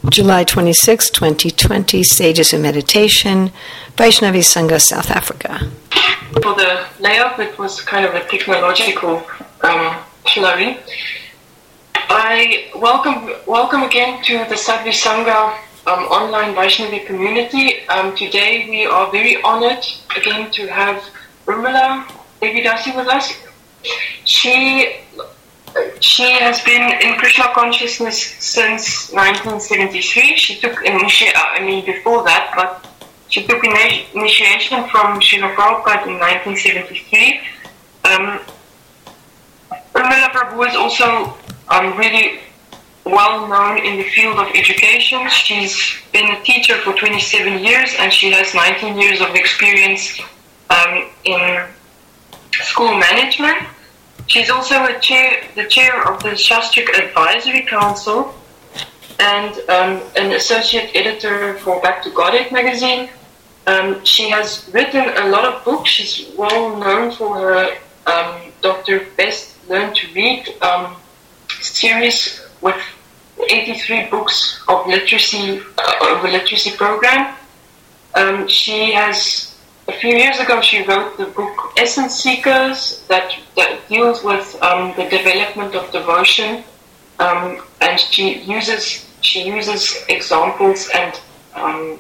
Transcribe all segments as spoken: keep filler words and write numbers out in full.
July twenty-sixth, twenty twenty, Sages in Meditation, Vaishnavi Sangha, South Africa. For the layout, it was kind of a technological um, flurry. I welcome welcome again to the Sadhvi Sangha um, online Vaishnavi community. Um, today we are very honored again to have Urmila Devidasi with us. She she has been in Krishna consciousness since nineteen seventy-three. She took initiation, I mean before that, but she took initiation from Srila Prabhupada in nineteen seventy-three. Um, Urmila Prabhu is also um, really well known in the field of education. She's been a teacher for twenty-seven years and she has nineteen years of experience um, in school management. She's also a chair, the chair of the Shastric Advisory Council and um, an associate editor for Back to Godhead magazine. Um, she has written a lot of books. She's well known for her um, Doctor Best Learn to Read um, series with eighty-three books of literacy, uh, of a literacy program. Um, she has, a few years ago, she wrote the book Essence Seekers that, that deals with um, the development of devotion, um, and she uses she uses examples and um,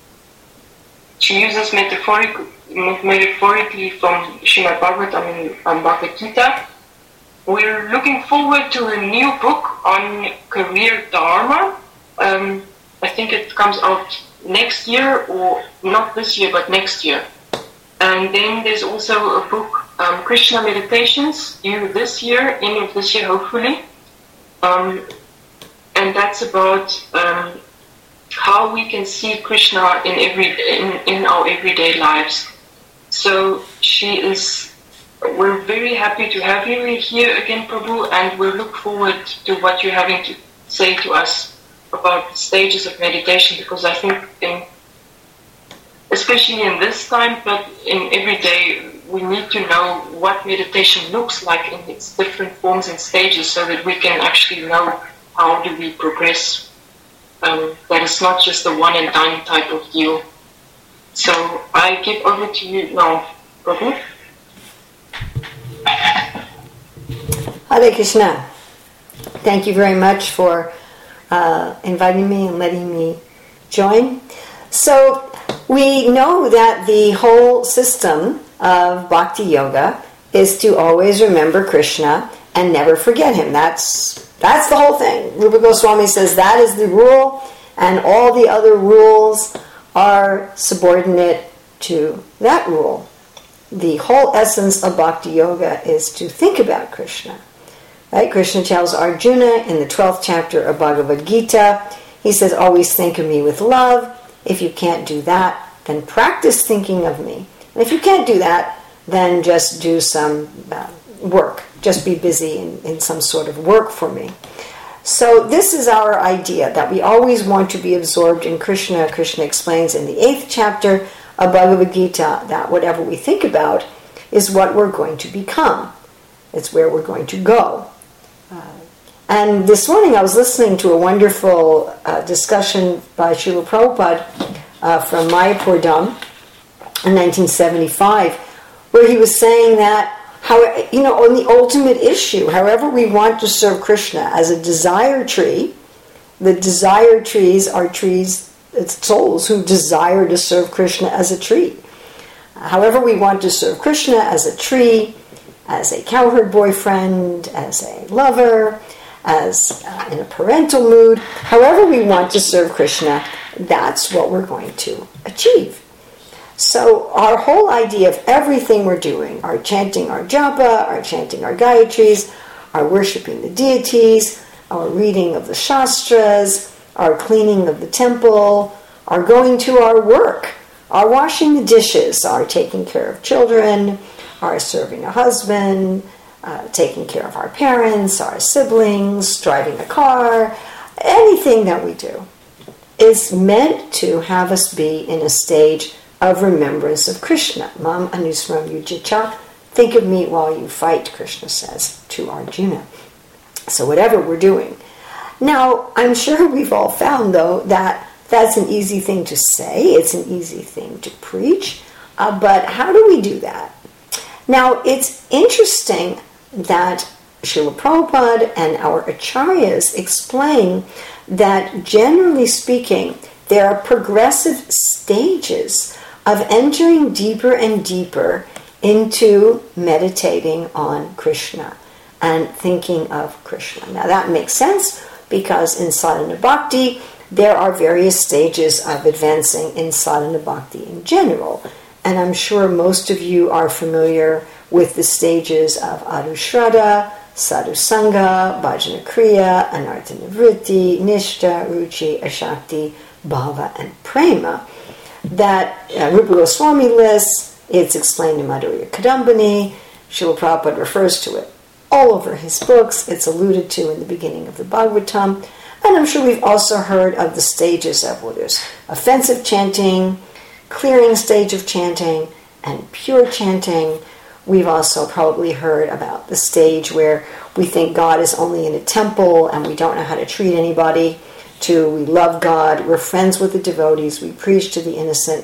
she uses metaphoric, metaphorically from Srimad Bhagavatam and um, Bhagavad Gita. We're looking forward to a new book on career dharma. Um, I think it comes out next year, or not this year, but next year. And then there's also a book, um, Krishna Meditations, due this year, end of this year, hopefully. Um, and that's about um, how we can see Krishna in every in, in our everyday lives. So she is. We're very happy to have you here again, Prabhu, and we look forward to what you're having to say to us about the stages of meditation, because I think, in, especially in this time, but in every day, we need to know what meditation looks like in its different forms and stages so that we can actually know how do we progress. Um, that it's not just a one and done type of deal. So I give over to you now, Prabhu. Hare Krishna. Thank you very much for uh, inviting me and letting me join. So we know that the whole system of Bhakti Yoga is to always remember Krishna and never forget him. That's that's the whole thing. Rupa Goswami says that is the rule, and all the other rules are subordinate to that rule. The whole essence of Bhakti Yoga is to think about Krishna. Right? Krishna tells Arjuna in the twelfth chapter of Bhagavad Gita, he says, always think of me with love. If you can't do that, then practice thinking of me. And if you can't do that, then just do some uh, work. Just be busy in, in some sort of work for me. So this is our idea, that we always want to be absorbed in Krishna. Krishna explains in the eighth chapter of Bhagavad Gita that whatever we think about is what we're going to become. It's where we're going to go. Uh, and this morning I was listening to a wonderful uh, discussion by Srila Prabhupada uh, from Mayapur Dham in nineteen seventy-five, where he was saying that, how, you know, on the ultimate issue, however we want to serve Krishna as a desire tree, the desire trees are trees, it's souls who desire to serve Krishna as a tree. However we want to serve Krishna as a tree, as a cowherd boyfriend, as a lover, as uh, in a parental mood, however we want to serve Krishna, that's what we're going to achieve. So our whole idea of everything we're doing, our chanting our japa, our chanting our gayatris, our worshipping the deities, our reading of the shastras, our cleaning of the temple, our going to our work, our washing the dishes, our taking care of children, our serving a husband, uh, taking care of our parents, our siblings, driving a car, anything that we do is meant to have us be in a stage of remembrance of Krishna. Mam anusmaram yujicha, think of me while you fight, Krishna says to Arjuna. So whatever we're doing. Now, I'm sure we've all found, though, that that's an easy thing to say. It's an easy thing to preach. Uh, but how do we do that? Now, it's interesting that Srila Prabhupada and our acharyas explain that, generally speaking, there are progressive stages of entering deeper and deeper into meditating on Krishna and thinking of Krishna. Now, that makes sense because in sadhana bhakti, there are various stages of advancing in sadhana bhakti in general. And I'm sure most of you are familiar with the stages of anushraddha, sadhusanga, bhajana kriya, anartha nivritti, nishta, ruchi, ashakti, bhava, and prema. That uh, Rupa Goswami lists, it's explained in Madhurya Kadambini. Srila Prabhupada refers to it all over his books. It's alluded to in the beginning of the Bhagavatam. And I'm sure we've also heard of the stages of, well, there's offensive chanting, clearing stage of chanting, and pure chanting. We've also probably heard about the stage where we think God is only in a temple and we don't know how to treat anybody, to we love God, we're friends with the devotees, we preach to the innocent,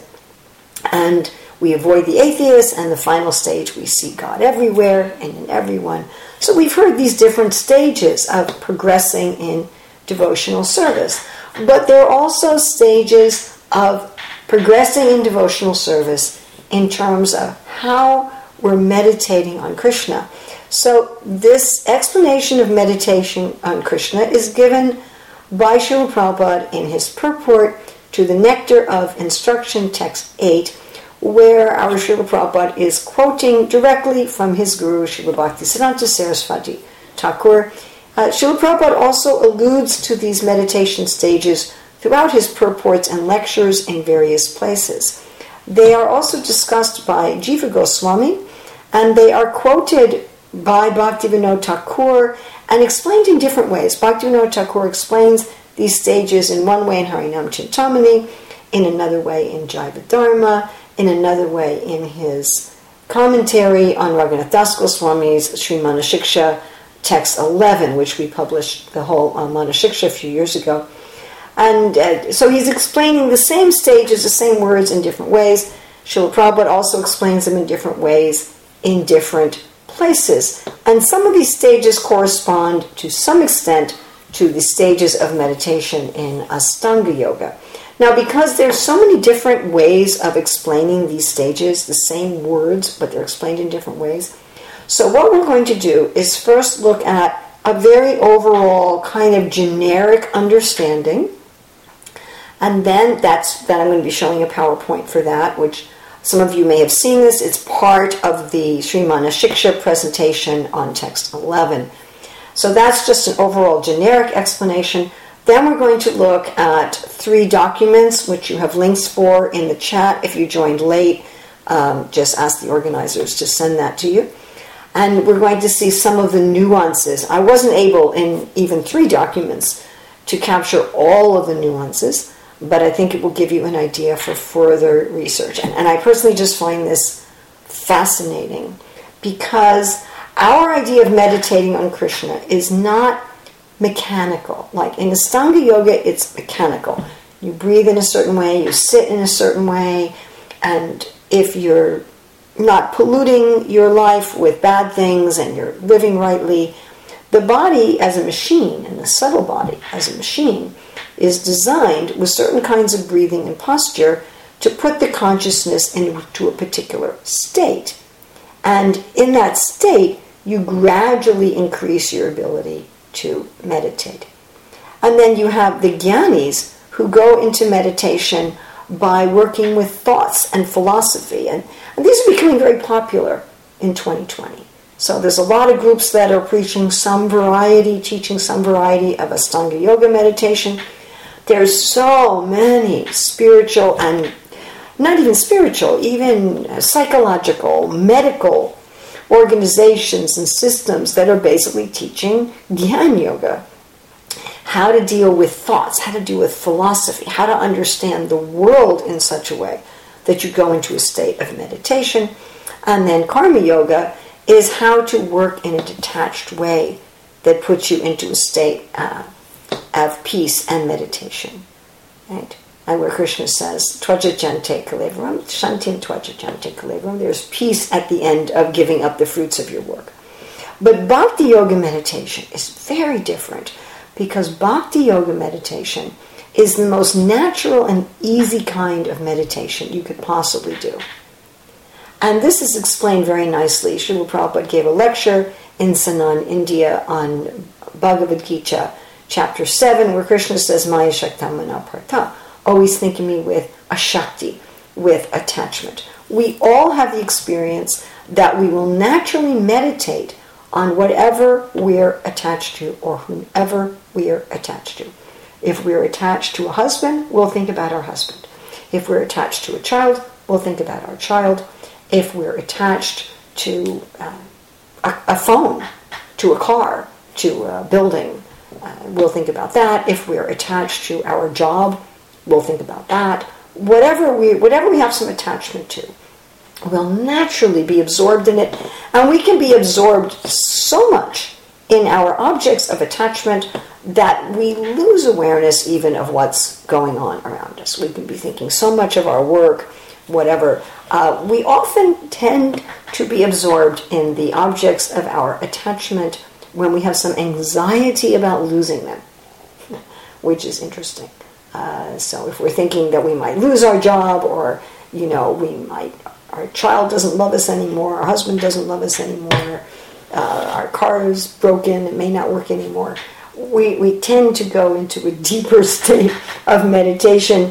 and we avoid the atheists, and the final stage, we see God everywhere and in everyone. So we've heard these different stages of progressing in devotional service. But there are also stages of progressing in devotional service in terms of how we're meditating on Krishna. So this explanation of meditation on Krishna is given by Srila Prabhupada in his purport to the Nectar of Instruction, text eight, where our Srila Prabhupada is quoting directly from his guru, Srila Bhaktisiddhanta Saraswati Thakur. Uh, Srila Prabhupada also alludes to these meditation stages throughout his purports and lectures in various places. They are also discussed by Jiva Goswami, and they are quoted by Bhaktivinoda Thakur and explained in different ways. Bhaktivinoda Thakur explains these stages in one way in Harinam Chintamani, in another way in Jaiva Dharma, in another way in his commentary on Raghunath Das Goswami's Sri Manashiksha, text eleven, which we published the whole uh, Manashiksha a few years ago. And uh, so he's explaining the same stages, the same words in different ways. Srila Prabhupada also explains them in different ways in different places. And some of these stages correspond to some extent to the stages of meditation in Astanga Yoga. Now, because there's so many different ways of explaining these stages, the same words, but they're explained in different ways. So what we're going to do is first look at a very overall kind of generic understanding. And then that's that I'm going to be showing a PowerPoint for that, which some of you may have seen this. It's part of the Sri Manashiksha presentation on text eleven. So that's just an overall generic explanation. Then we're going to look at three documents, which you have links for in the chat. If you joined late, um, just ask the organizers to send that to you. And we're going to see some of the nuances. I wasn't able in even three documents to capture all of the nuances, but I think it will give you an idea for further research. And, and I personally just find this fascinating because our idea of meditating on Krishna is not mechanical. Like in Astanga Yoga, it's mechanical. You breathe in a certain way, you sit in a certain way, and if you're not polluting your life with bad things and you're living rightly, the body as a machine, and the subtle body as a machine, is designed with certain kinds of breathing and posture to put the consciousness into a particular state. And in that state, you gradually increase your ability to meditate. And then you have the jnanis who go into meditation by working with thoughts and philosophy. And, and these are becoming very popular in twenty twenty. So there's a lot of groups that are preaching some variety, teaching some variety of Astanga Yoga meditation. There's so many spiritual and not even spiritual, even psychological, medical organizations and systems that are basically teaching Dhyan Yoga. How to deal with thoughts, how to deal with philosophy, how to understand the world in such a way that you go into a state of meditation. And then Karma Yoga is how to work in a detached way that puts you into a state uh, of peace and meditation. Right? And where Krishna says, Twajajante kalevram, shantin twajajante kalevram, there's peace at the end of giving up the fruits of your work. But Bhakti Yoga meditation is very different, because Bhakti Yoga meditation is the most natural and easy kind of meditation you could possibly do. And this is explained very nicely. Srila Prabhupada gave a lecture in Sanand, India, on Bhagavad Gita, chapter seven, where Krishna says, Maya Shaktamana Partha, always think of me with a Shakti, with attachment. We all have the experience that we will naturally meditate on whatever we're attached to or whomever we're attached to. If we're attached to a husband, we'll think about our husband. If we're attached to a child, we'll think about our child. If we're attached to uh, a, a phone, to a car, to a building, uh, we'll think about that. If we're attached to our job, we'll think about that. Whatever we, whatever we have some attachment to, we'll naturally be absorbed in it. And we can be absorbed so much in our objects of attachment that we lose awareness even of what's going on around us. We can be thinking so much of our work, whatever. Uh, we often tend to be absorbed in the objects of our attachment when we have some anxiety about losing them, which is interesting. Uh, so if we're thinking that we might lose our job, or, you know, we might, our child doesn't love us anymore, our husband doesn't love us anymore, uh, our car is broken, it may not work anymore, we, we tend to go into a deeper state of meditation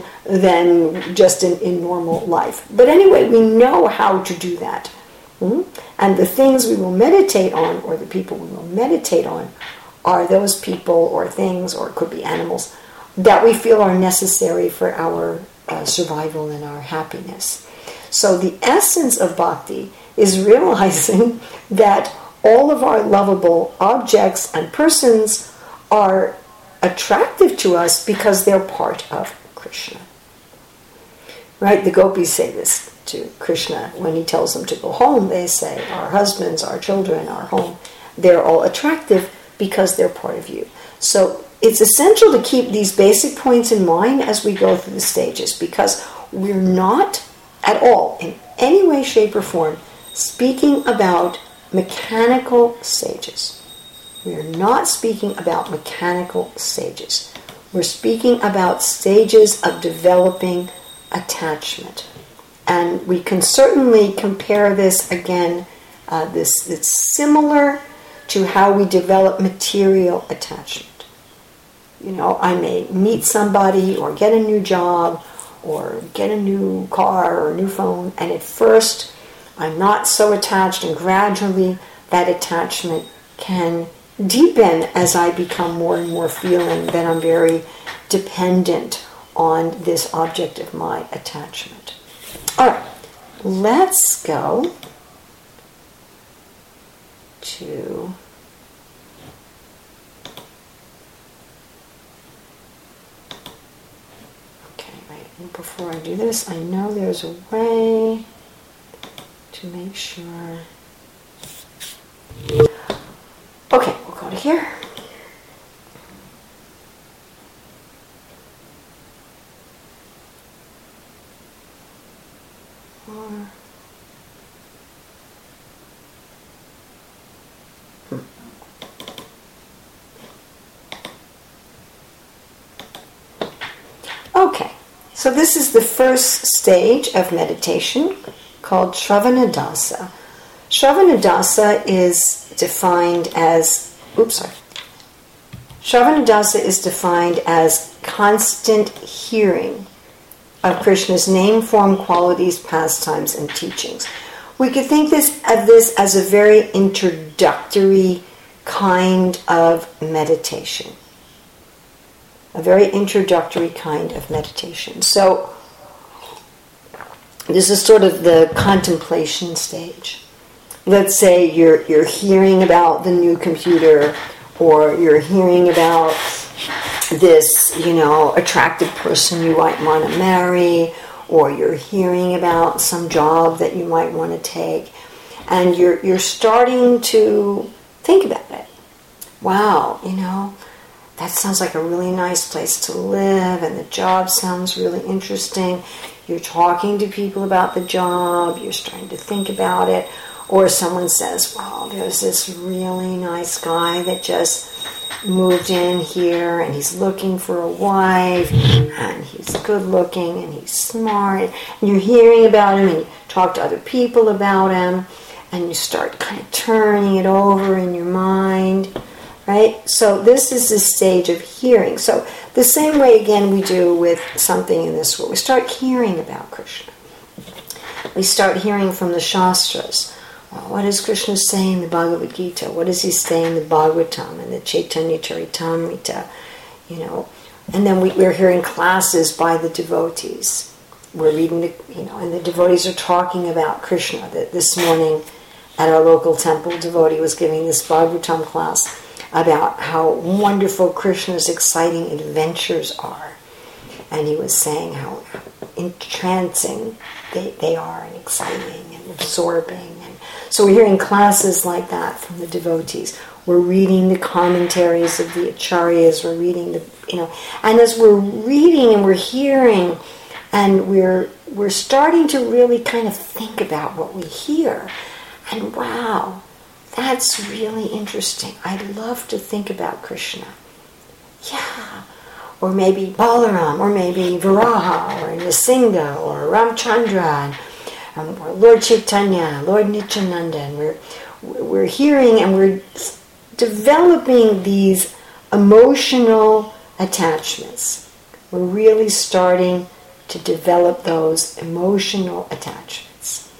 than just in, in normal life. But anyway, we know how to do that. Hmm? And the things we will meditate on, or the people we will meditate on, are those people or things, or it could be animals, that we feel are necessary for our uh, survival and our happiness. So the essence of bhakti is realizing that all of our lovable objects and persons are attractive to us because they're part of Krishna. Right? The gopis say this to Krishna when he tells them to go home. They say, our husbands, our children, our home, they're all attractive because they're part of you. So it's essential to keep these basic points in mind as we go through the stages, because we're not at all, in any way, shape, or form, speaking about mechanical sages. We're not speaking about mechanical sages. We're speaking about stages of developing attachment. And we can certainly compare this again, uh, this it's similar to how we develop material attachment. You know, I may meet somebody or get a new job or get a new car or a new phone, and at first I'm not so attached, and gradually that attachment can deepen as I become more and more feeling that I'm very dependent on this object of my attachment. All right, let's go to okay, right. And before I do this, I know there's a way to make sure. Okay, we'll go to here. Or, hmm. Okay, so this is the first stage of meditation called Shravanadasa. Shravanadasa is defined as, oops, sorry. Shravanadasa is defined as constant hearing of Krishna's name, form, qualities, pastimes, and teachings. We could think this of this as a very introductory kind of meditation. A very introductory kind of meditation. So, this is sort of the contemplation stage. Let's say you're you're hearing about the new computer, or you're hearing about this, you know, attractive person you might want to marry, or you're hearing about some job that you might want to take, and you're you're starting to think about it. Wow, you know, that sounds like a really nice place to live, and the job sounds really interesting. You're talking to people about the job, you're starting to think about it, or someone says, well, there's this really nice guy that just moved in here, and he's looking for a wife, and he's good looking, and he's smart, and you're hearing about him, and you talk to other people about him, and you start kind of turning it over in your mind, right? So this is the stage of hearing. So the same way, again, we do with something in this world. We start hearing about Krishna. We start hearing from the Shastras. Well, what does Krishna say in the Bhagavad Gita? What does he say in the Bhagavatam and the Chaitanya Charitamrita? You know, and then we, we're hearing classes by the devotees. We're reading, the, you know, and the devotees are talking about Krishna. That this morning at our local temple, devotee was giving this Bhagavatam class about how wonderful Krishna's exciting adventures are. And he was saying how entrancing they, they are, and exciting and absorbing. And so we're hearing classes like that from the devotees. We're reading the commentaries of the acharyas. We're reading the, you know, and as we're reading and we're hearing, and we're we're starting to really kind of think about what we hear. And wow, that's really interesting. I'd love to think about Krishna. Yeah. Or maybe Balaram, or maybe Viraha, or Nrsimha, or Ramchandra, um, or Lord Chaitanya, Lord Nityananda. And we're, we're hearing and we're developing these emotional attachments. We're really starting to develop those emotional attachments.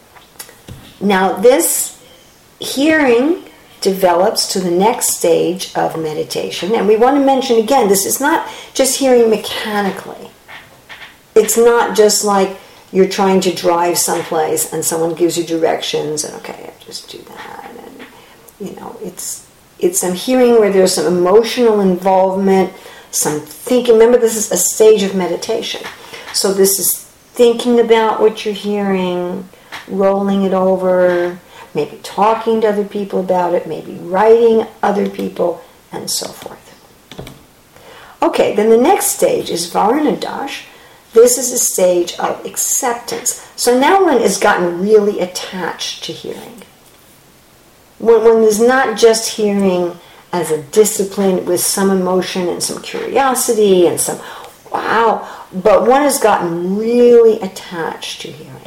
Now this hearing develops to the next stage of meditation. And we want to mention again, this is not just hearing mechanically. It's not just like you're trying to drive someplace and someone gives you directions and okay, I just do that. And you know, it's it's some hearing where there's some emotional involvement, some thinking. Remember, this is a stage of meditation. So this is thinking about what you're hearing, rolling it over, maybe talking to other people about it, maybe writing other people, and so forth. Okay, then the next stage is Varnadash. This is a stage of acceptance. So now one has gotten really attached to hearing. When one is not just hearing as a discipline with some emotion and some curiosity and some wow, but one has gotten really attached to hearing.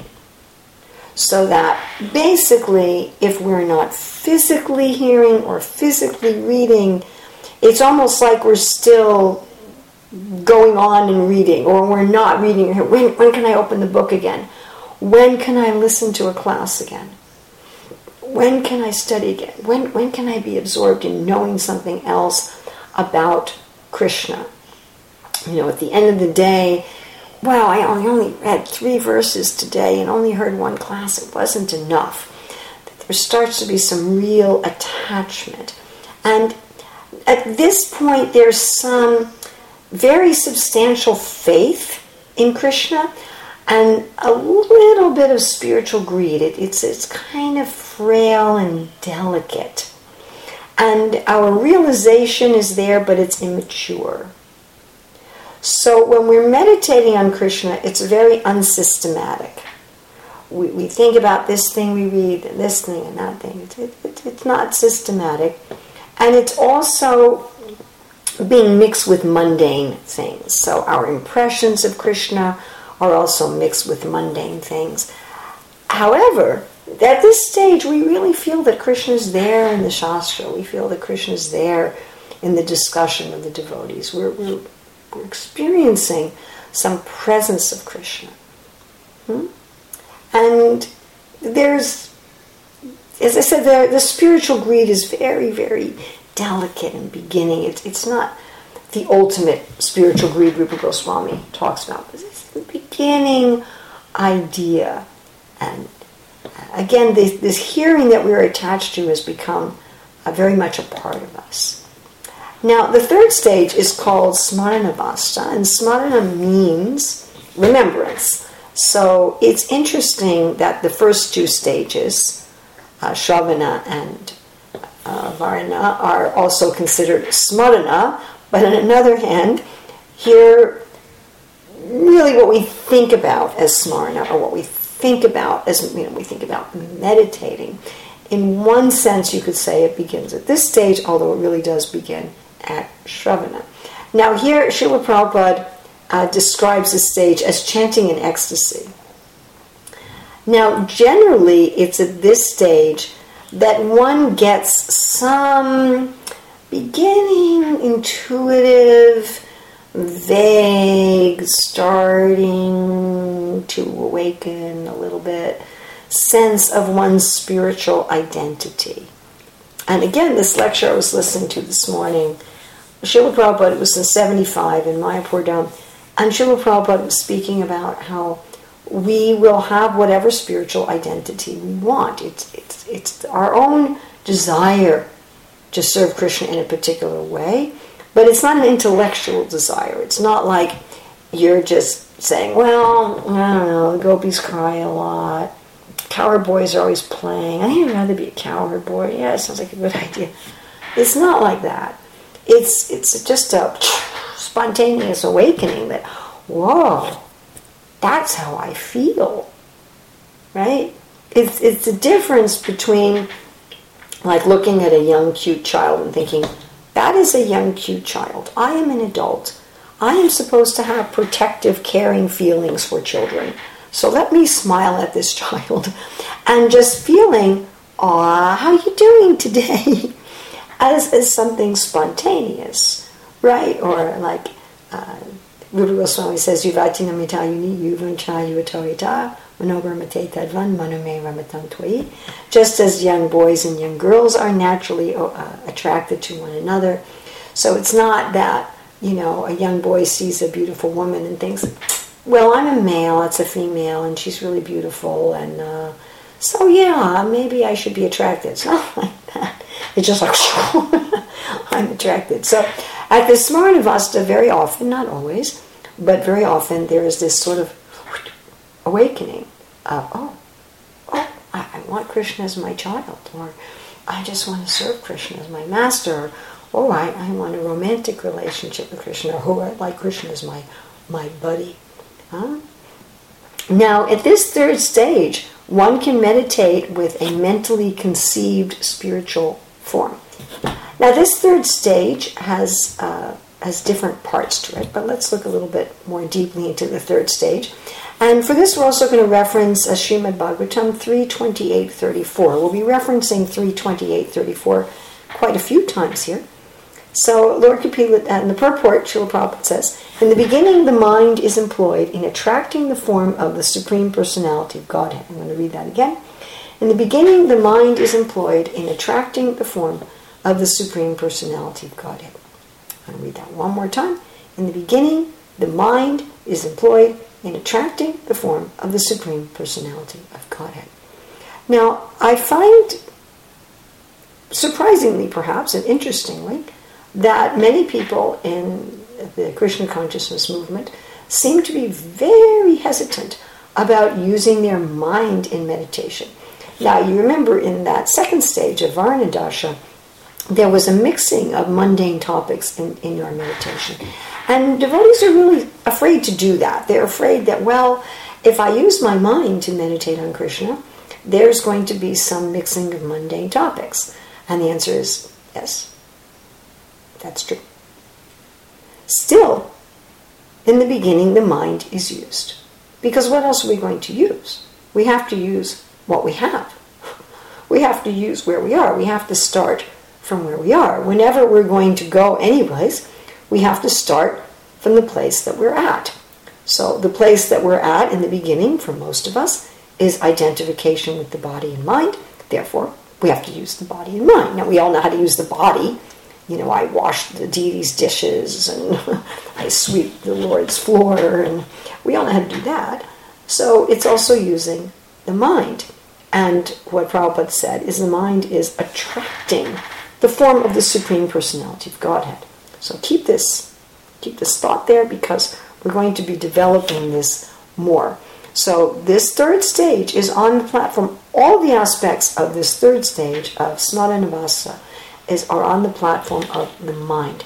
So that basically, if we're not physically hearing or physically reading, it's almost like we're still going on and reading, or we're not reading. When, when can I open the book again? When can I listen to a class again? When can I study again? When, when can I be absorbed in knowing something else about Krishna? You know, at the end of the day, wow, I only read three verses today and only heard one class. It wasn't enough. There starts to be some real attachment. And at this point, there's some very substantial faith in Krishna and a little bit of spiritual greed. It, it's, it's kind of frail and delicate. And our realization is there, but it's immature. So when we're meditating on Krishna, it's very unsystematic. We, we think about this thing we read, and this thing and that thing. It, it, it's not systematic. And it's also being mixed with mundane things. So our impressions of Krishna are also mixed with mundane things. However, at this stage, we really feel that Krishna is there in the Shastra. We feel that Krishna is there in the discussion of the devotees. We're, we're We're experiencing some presence of Krishna. Hmm? And there's, as I said, the, the spiritual greed is very, very delicate in beginning. It's, it's not the ultimate spiritual greed Rupa Goswami talks about. It's the beginning idea. And again, this, this hearing that we're attached to has become a, very much a part of us. Now, the third stage is called Smaranavasta, and Smarana means remembrance. So it's interesting that the first two stages, uh, Shravana and uh, Varana, are also considered Smarana, But on another hand, here, really what we think about as smarna, or what we think about as, you know, we think about meditating. In one sense, you could say it begins at this stage, although it really does begin at Shravana. Now here, Srila Prabhupada uh, describes this stage as chanting in ecstasy. Now, generally, it's at this stage that one gets some beginning, intuitive, vague, starting to awaken a little bit, sense of one's spiritual identity. And again, this lecture I was listening to this morning, Srila Prabhupada, it was in seventy-five in Mayapur Dham, and Srila Prabhupada was speaking about how we will have whatever spiritual identity we want. It's, it's, it's our own desire to serve Krishna in a particular way, but it's not an intellectual desire. It's not like you're just saying, well, I don't know, the gopis cry a lot, cowherd boys are always playing, I think I'd rather be a cowherd boy. Yeah, it sounds like a good idea. It's not like that. It's it's just a spontaneous awakening that, whoa, that's how I feel, right? It's it's a difference between like looking at a young, cute child and thinking, that is a young, cute child. I am an adult. I am supposed to have protective, caring feelings for children. So let me smile at this child. And just feeling, aw, how are you doing today? As, as something spontaneous, right? Or like uh, Rupa Goswami says, Yuvati namita yuni yuvuncha yuvatorita manobrahmate tadvan manume ramatam twai. Just as young boys and young girls are naturally uh, attracted to one another. So it's not that, you know, a young boy sees a beautiful woman and thinks, well, I'm a male, it's a female, and she's really beautiful, and uh, so yeah, maybe I should be attracted. It's not like that. It's just like, I'm attracted. So at the Smaranavasta, very often, not always, but very often, there is this sort of awakening of, oh, oh, I, I want Krishna as my child, or I just want to serve Krishna as my master, or oh, I, I want a romantic relationship with Krishna, or oh, I like Krishna as my, my buddy. Huh? Now, at this third stage, one can meditate with a mentally conceived spiritual form. Now, this third stage has uh, has different parts to it, but let's look a little bit more deeply into the third stage. And for this, we're also going to reference a Srimad Bhagavatam three twenty-eight thirty-four. We'll be referencing three twenty-eight thirty-four quite a few times here. So, Lord Kapila, uh, in the purport, Srila Prabhupada says, in the beginning, the mind is employed in attracting the form of the Supreme Personality of Godhead. I'm going to read that again. In the beginning, the mind is employed in attracting the form of the Supreme Personality of Godhead. I'm going to read that one more time. In the beginning, the mind is employed in attracting the form of the Supreme Personality of Godhead. Now, I find, surprisingly perhaps, and interestingly, that many people in the Krishna consciousness movement seem to be very hesitant about using their mind in meditation. Now, you remember in that second stage of Varnadasha, there was a mixing of mundane topics in, in your meditation. And devotees are really afraid to do that. They're afraid that, well, if I use my mind to meditate on Krishna, there's going to be some mixing of mundane topics. And the answer is yes. That's true. Still, in the beginning, the mind is used. Because what else are we going to use? We have to use what we have. We have to use where we are. We have to start from where we are. Whenever we're going to go anyplace, we have to start from the place that we're at. So the place that we're at in the beginning, for most of us, is identification with the body and mind. Therefore, we have to use the body and mind. Now, we all know how to use the body. You know, I wash the deity's dishes and I sweep the Lord's floor, and we all know how to do that. So it's also using the mind. And what Prabhupada said is the mind is attracting the form of the Supreme Personality of Godhead. So keep this, keep this thought there, because we're going to be developing this more. So this third stage is on the platform. All the aspects of this third stage of Smaranavasa is are on the platform of the mind.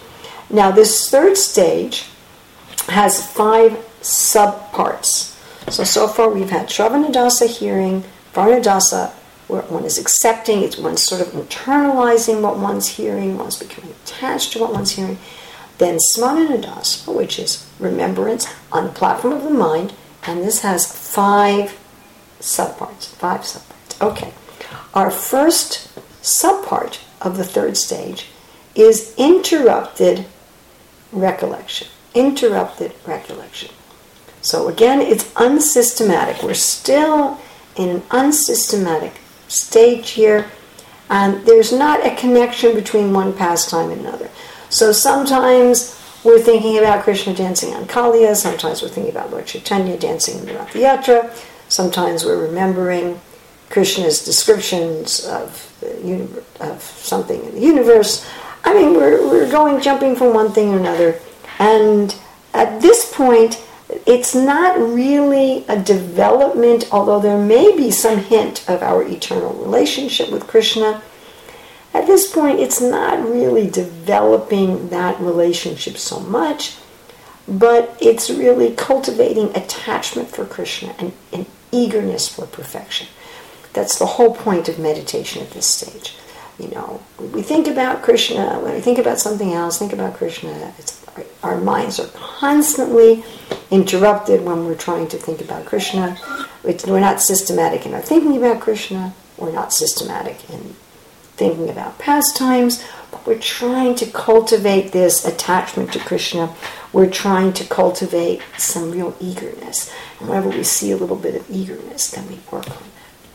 Now, this third stage has five subparts. So, so far we've had Shravanadasa, hearing, Varnadasa, where one is accepting, it's one's sort of internalizing what one's hearing, one's becoming attached to what one's hearing. Then Smaranadasa, which is remembrance on the platform of the mind, and this has five subparts, five subparts. Okay. Our first subpart of the third stage is interrupted recollection. Interrupted recollection. So again, it's unsystematic. We're still in an unsystematic stage here, and there's not a connection between one pastime and another. So sometimes we're thinking about Krishna dancing on Kaliya, sometimes we're thinking about Lord Chaitanya dancing in the Rath Yatra, sometimes we're remembering Krishna's descriptions of, the universe, of something in the universe. I mean, we're, we're going, jumping from one thing to another. And at this point, it's not really a development, although there may be some hint of our eternal relationship with Krishna. At this point, it's not really developing that relationship so much, but it's really cultivating attachment for Krishna and an eagerness for perfection. That's the whole point of meditation at this stage. You know, when we think about Krishna, when we think about something else, think about Krishna, it's, our, our minds are constantly interrupted when we're trying to think about Krishna. It's, we're not systematic in our thinking about Krishna. We're not systematic in thinking about pastimes, but we're trying to cultivate this attachment to Krishna. We're trying to cultivate some real eagerness. And whenever we see a little bit of eagerness, then we work on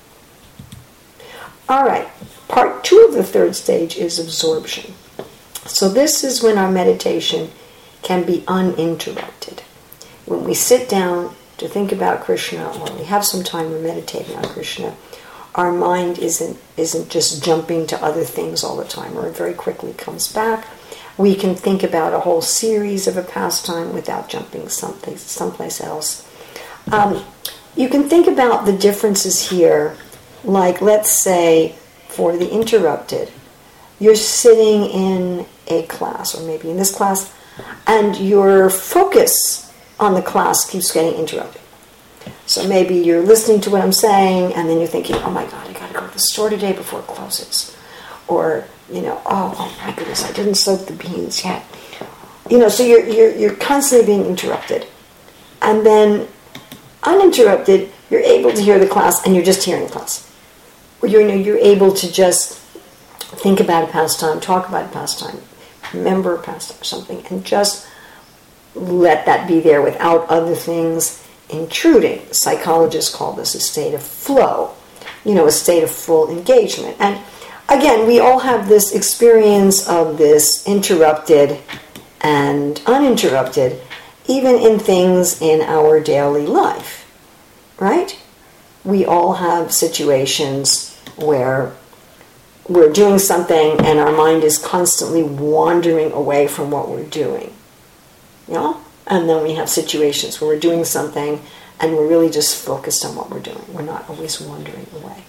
that. All right, part two of the third stage is absorption. So this is when our meditation can be uninterrupted. When we sit down to think about Krishna, or we have some time meditating on Krishna, our mind isn't isn't just jumping to other things all the time, or it very quickly comes back. We can think about a whole series of a pastime without jumping someplace, someplace else. Um, you can think about the differences here, like let's say for the interrupted, you're sitting in a class, or maybe in this class, and your focus on the class keeps getting interrupted. So maybe you're listening to what I'm saying, and then you're thinking, oh my God, I got to go to the store today before it closes. Or, you know, oh, oh my goodness, I didn't soak the beans yet. You know, so you're, you're, you're constantly being interrupted. And then, uninterrupted, you're able to hear the class, and you're just hearing the class. Or you're, you know, you're able to just think about a pastime, talk about a pastime, remember a pastime or something, and just let that be there without other things intruding. Psychologists call this a state of flow, you know, a state of full engagement. And again, we all have this experience of this interrupted and uninterrupted, even in things in our daily life, right? We all have situations where we're doing something and our mind is constantly wandering away from what we're doing, you know? And then we have situations where we're doing something and we're really just focused on what we're doing. We're not always wandering away.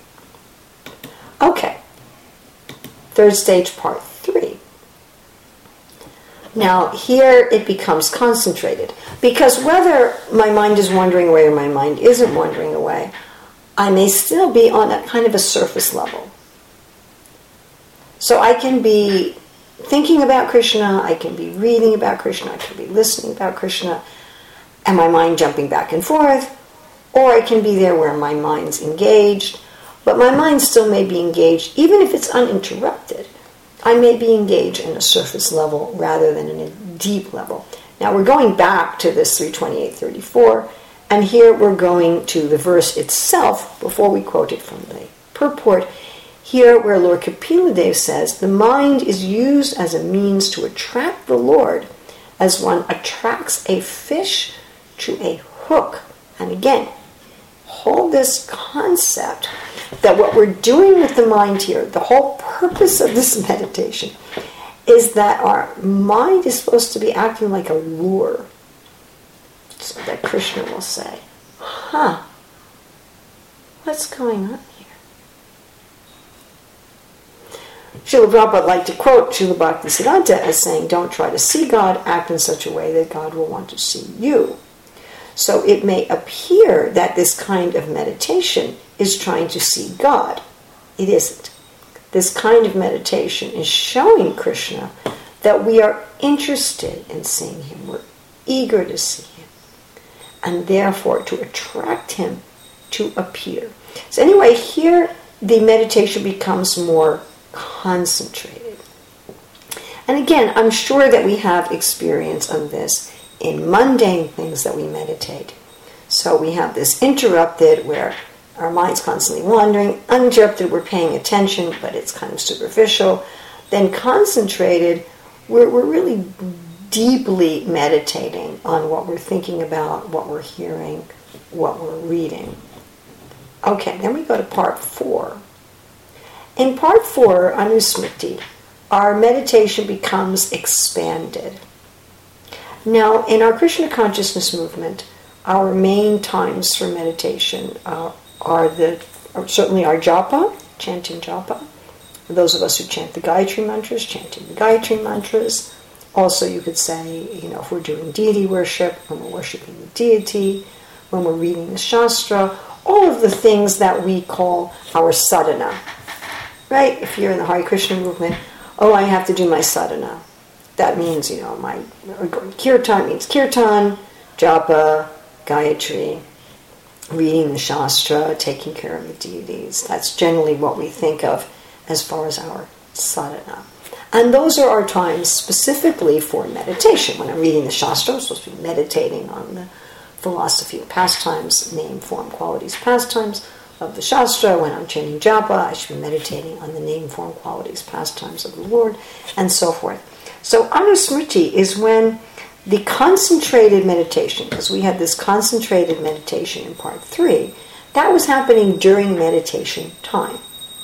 Okay. Third stage, part three. Now, here it becomes concentrated. Because whether my mind is wandering away or my mind isn't wandering away, I may still be on a kind of a surface level. So I can be thinking about Krishna, I can be reading about Krishna, I can be listening about Krishna, and my mind jumping back and forth, or I can be there where my mind's engaged, but my mind still may be engaged, even if it's uninterrupted. I may be engaged in a surface level rather than in a deep level. Now we're going back to this three twenty-eight thirty-four, and here we're going to the verse itself before we quote it from the purport. Here where Lord Kapila Dev says, the mind is used as a means to attract the Lord as one attracts a fish to a hook. And again, hold this concept that what we're doing with the mind here, the whole purpose of this meditation, is that our mind is supposed to be acting like a lure. So that Krishna will say, huh, what's going on here? Srila Prabhupada liked to quote Srila Bhaktisiddhanta as saying, don't try to see God, act in such a way that God will want to see you. So it may appear that this kind of meditation is trying to see God. It isn't. This kind of meditation is showing Krishna that we are interested in seeing him. We're eager to see him. And therefore to attract him to appear. So anyway, here the meditation becomes more concentrated. And again, I'm sure that we have experience of this in mundane things that we meditate. So we have this interrupted where our mind's constantly wandering. Uninterrupted, we're paying attention, but it's kind of superficial. Then concentrated, we're, we're really deeply meditating on what we're thinking about, what we're hearing, what we're reading. Okay, then we go to part four. In part four, Anusmriti, our meditation becomes expanded. Now, in our Krishna consciousness movement, our main times for meditation uh, are the are certainly our japa, chanting japa. Those of us who chant the Gayatri mantras, chanting the Gayatri mantras. Also, you could say, you know, if we're doing deity worship, when we're worshiping the deity, when we're reading the Shastra, all of the things that we call our sadhana. Right? If you're in the Hare Krishna movement, oh, I have to do my sadhana. That means, you know, my kirtan means kirtan, japa, Gayatri, reading the Shastra, taking care of the deities. That's generally what we think of as far as our sadhana. And those are our times specifically for meditation. When I'm reading the Shastra, I'm supposed to be meditating on the philosophy of pastimes, name, form, qualities, pastimes of the Shastra. When I'm chanting japa, I should be meditating on the name, form, qualities, pastimes of the Lord, and so forth. So Anusmriti is when the concentrated meditation, because we had this concentrated meditation in part three, that was happening during meditation time.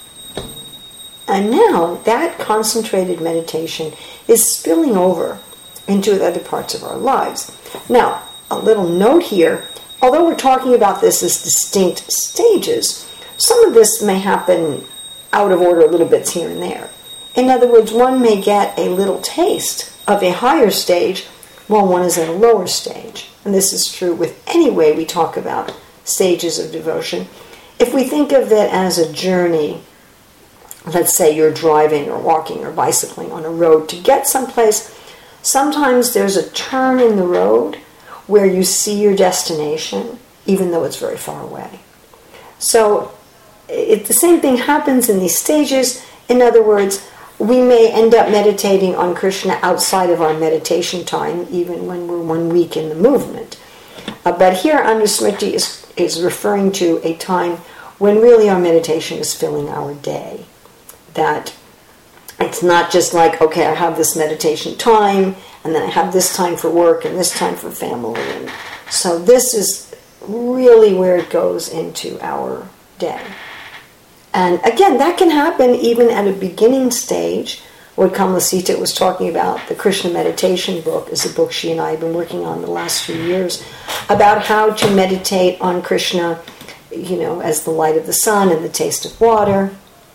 And now that concentrated meditation is spilling over into the other parts of our lives. Now, a little note here, although we're talking about this as distinct stages, some of this may happen out of order, little bits here and there. In other words, one may get a little taste of a higher stage while one is at a lower stage. And this is true with any way we talk about stages of devotion. If we think of it as a journey, let's say you're driving or walking or bicycling on a road to get someplace, sometimes there's a turn in the road where you see your destination, even though it's very far away. So it, the same thing happens in these stages. In other words, we may end up meditating on Krishna outside of our meditation time, even when we're one week in the movement. Uh, but here, Anusmriti is, is referring to a time when really our meditation is filling our day. That it's not just like, okay, I have this meditation time, and then I have this time for work, and this time for family. And so this is really where it goes into our day. And again, that can happen even at a beginning stage. What Kamalasita was talking about, the Krishna Meditation book, is a book she and I have been working on the last few years, about how to meditate on Krishna, you know, as the light of the sun and the taste of water.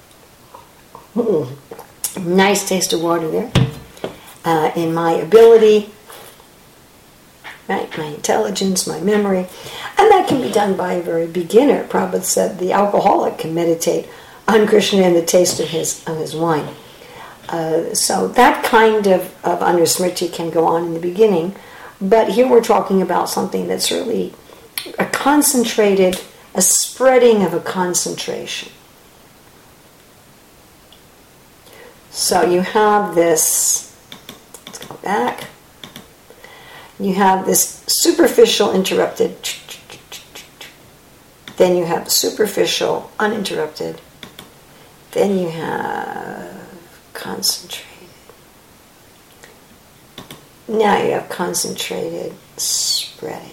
Mm, nice taste of water there. Uh, in my ability, right, my intelligence, my memory. And that can be done by a very beginner. Prabhupada said the alcoholic can meditate on Krishna and the taste of his of his wine. Uh, so that kind of, of Anusmriti can go on in the beginning. But here we're talking about something that's really a concentrated, a spreading of a concentration. So you have this, let's go back. You have this superficial interrupted, then you have superficial uninterrupted, then you have concentrated. Now you have concentrated spreading.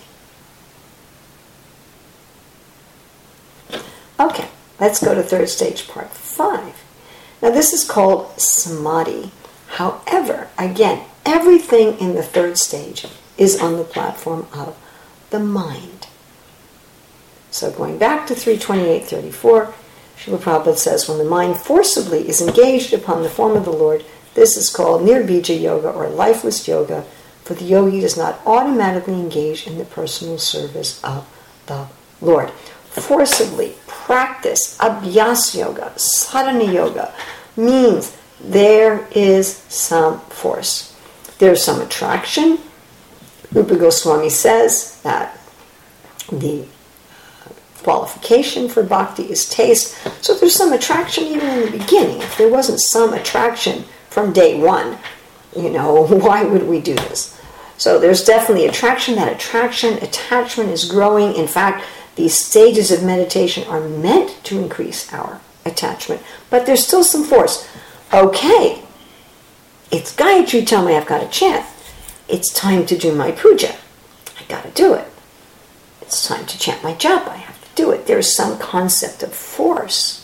Okay, let's go to third stage, part five. Now this is called samadhi. However, again, everything in the third stage is on the platform of the mind. So going back to three twenty-eight thirty-four, Srila Prabhupada says, when the mind forcibly is engaged upon the form of the Lord, this is called Nirbija Yoga or lifeless yoga, for the yogi does not automatically engage in the personal service of the Lord. Forcibly practice Abhyas Yoga, Sadhana Yoga, means there is some force. There's some attraction. Rupa Goswami says that the qualification for bhakti is taste. So there's some attraction even in the beginning. If there wasn't some attraction from day one, you know, why would we do this? So there's definitely attraction. That attraction, attachment is growing. In fact, these stages of meditation are meant to increase our attachment. But there's still some force. Okay, it's Gayatri time, I've got to chant. It's time to do my puja. I got to do it. It's time to chant my japa. I have to do it. There's some concept of force.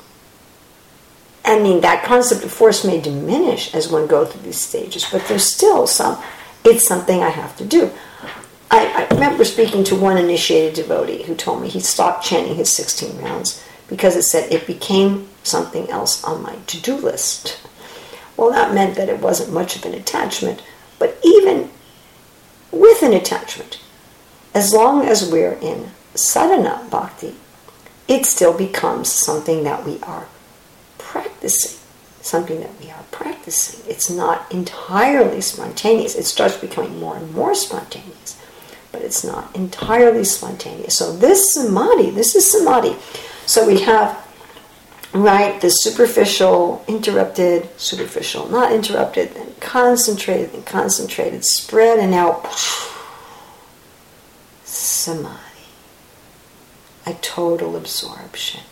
I mean, that concept of force may diminish as one goes through these stages, but there's still some, it's something I have to do. I, I remember speaking to one initiated devotee who told me he stopped chanting his sixteen rounds because it said it became something else on my to-do list. Well, that meant that it wasn't much of an attachment, but even with an attachment, as long as we're in sadhana bhakti, it still becomes something that we are practicing. Something that we are practicing. It's not entirely spontaneous. It starts becoming more and more spontaneous, but it's not entirely spontaneous. So this samadhi, this is samadhi. So we have, right, the superficial, interrupted, superficial, not interrupted, then concentrated, then concentrated, spread, and now samadhi. A total absorption.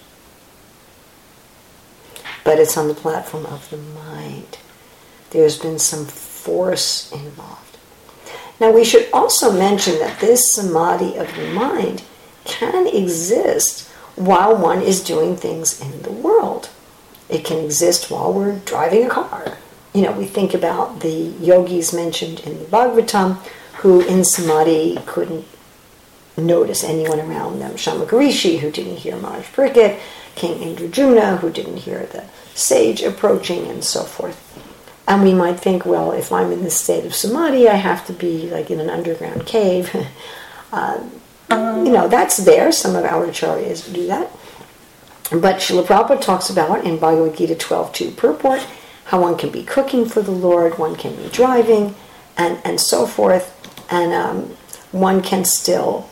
But it's on the platform of the mind. There's been some force involved. Now we should also mention that this samadhi of the mind can exist while one is doing things in the world. It can exist while we're driving a car. You know, we think about the yogis mentioned in the Bhagavatam who in samadhi couldn't notice anyone around them. Shamaka Rishi, who didn't hear Maharaj Pariksit, King Indradyumna, who didn't hear the sage approaching, and so forth. And we might think, well, if I'm in this state of samadhi, I have to be like in an underground cave. uh, you know, that's there. Some of our acharyas do that. But Srila Prabhupada talks about in Bhagavad Gita twelve two purport how one can be cooking for the Lord, one can be driving, and, and so forth, and um, one can still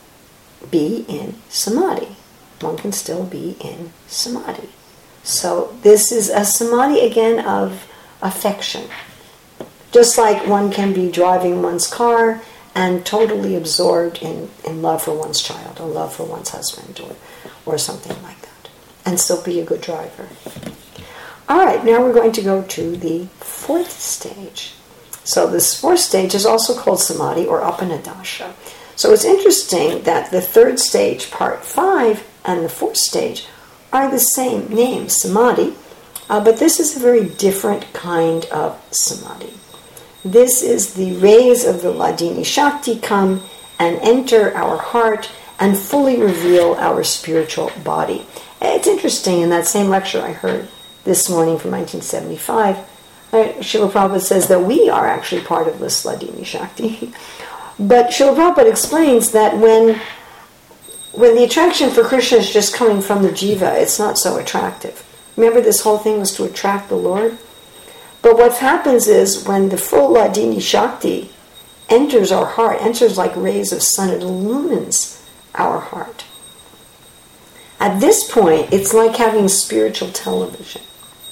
be in samadhi. One can still be in samadhi. So this is a samadhi, again, of affection. Just like one can be driving one's car and totally absorbed in, in love for one's child or love for one's husband or, or something like that. And still be a good driver. All right, now we're going to go to the fourth stage. So this fourth stage is also called samadhi or apanadasha. So it's interesting that the third stage, part five, and the fourth stage are the same name, samadhi, uh, but this is a very different kind of samadhi. This is the rays of the Hladini Shakti come and enter our heart and fully reveal our spiritual body. It's interesting, in that same lecture I heard this morning from nineteen seventy-five, uh, Srila Prabhupada says that we are actually part of this Hladini Shakti. But Srila Prabhupada explains that when when the attraction for Krishna is just coming from the jiva, it's not so attractive. Remember, this whole thing was to attract the Lord? But what happens is when the full Hladini Shakti enters our heart, enters like rays of sun, it illumines our heart. At this point, it's like having spiritual television.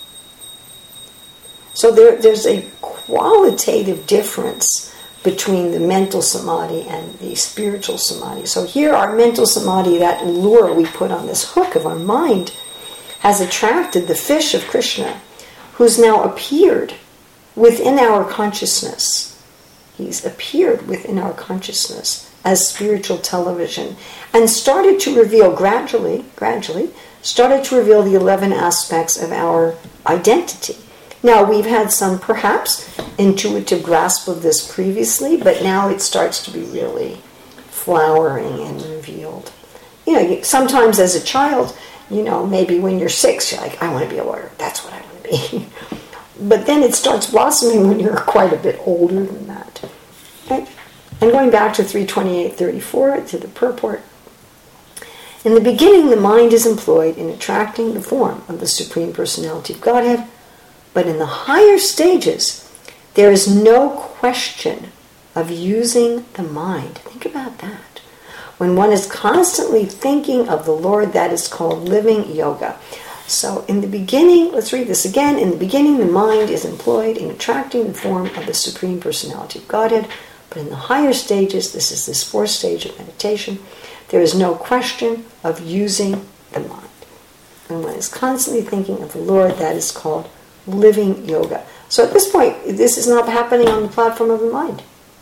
So there, there's a qualitative difference between the mental samadhi and the spiritual samadhi. So here our mental samadhi, that lure we put on this hook of our mind, has attracted the fish of Krishna, who's now appeared within our consciousness. He's appeared within our consciousness as spiritual television and started to reveal gradually, gradually, started to reveal the eleven aspects of our identity. Now, we've had some, perhaps, intuitive grasp of this previously, but now it starts to be really flowering and revealed. You know, sometimes as a child, You know, maybe when you're six, you're like, I want to be a lawyer. That's what I want to be. But then it starts blossoming when you're quite a bit older than that. Right? And going back to three twenty-eight thirty-four, to the purport, in the beginning, the mind is employed in attracting the form of the Supreme Personality of Godhead, but in the higher stages, there is no question of using the mind. Think about that. When one is constantly thinking of the Lord, that is called living yoga. So in the beginning, let's read this again. In the beginning, the mind is employed in attracting the form of the Supreme Personality of Godhead, but in the higher stages, this is this fourth stage of meditation, there is no question of using the mind. When one is constantly thinking of the Lord, that is called living yoga. So at this point, this is not happening on the platform of the mind.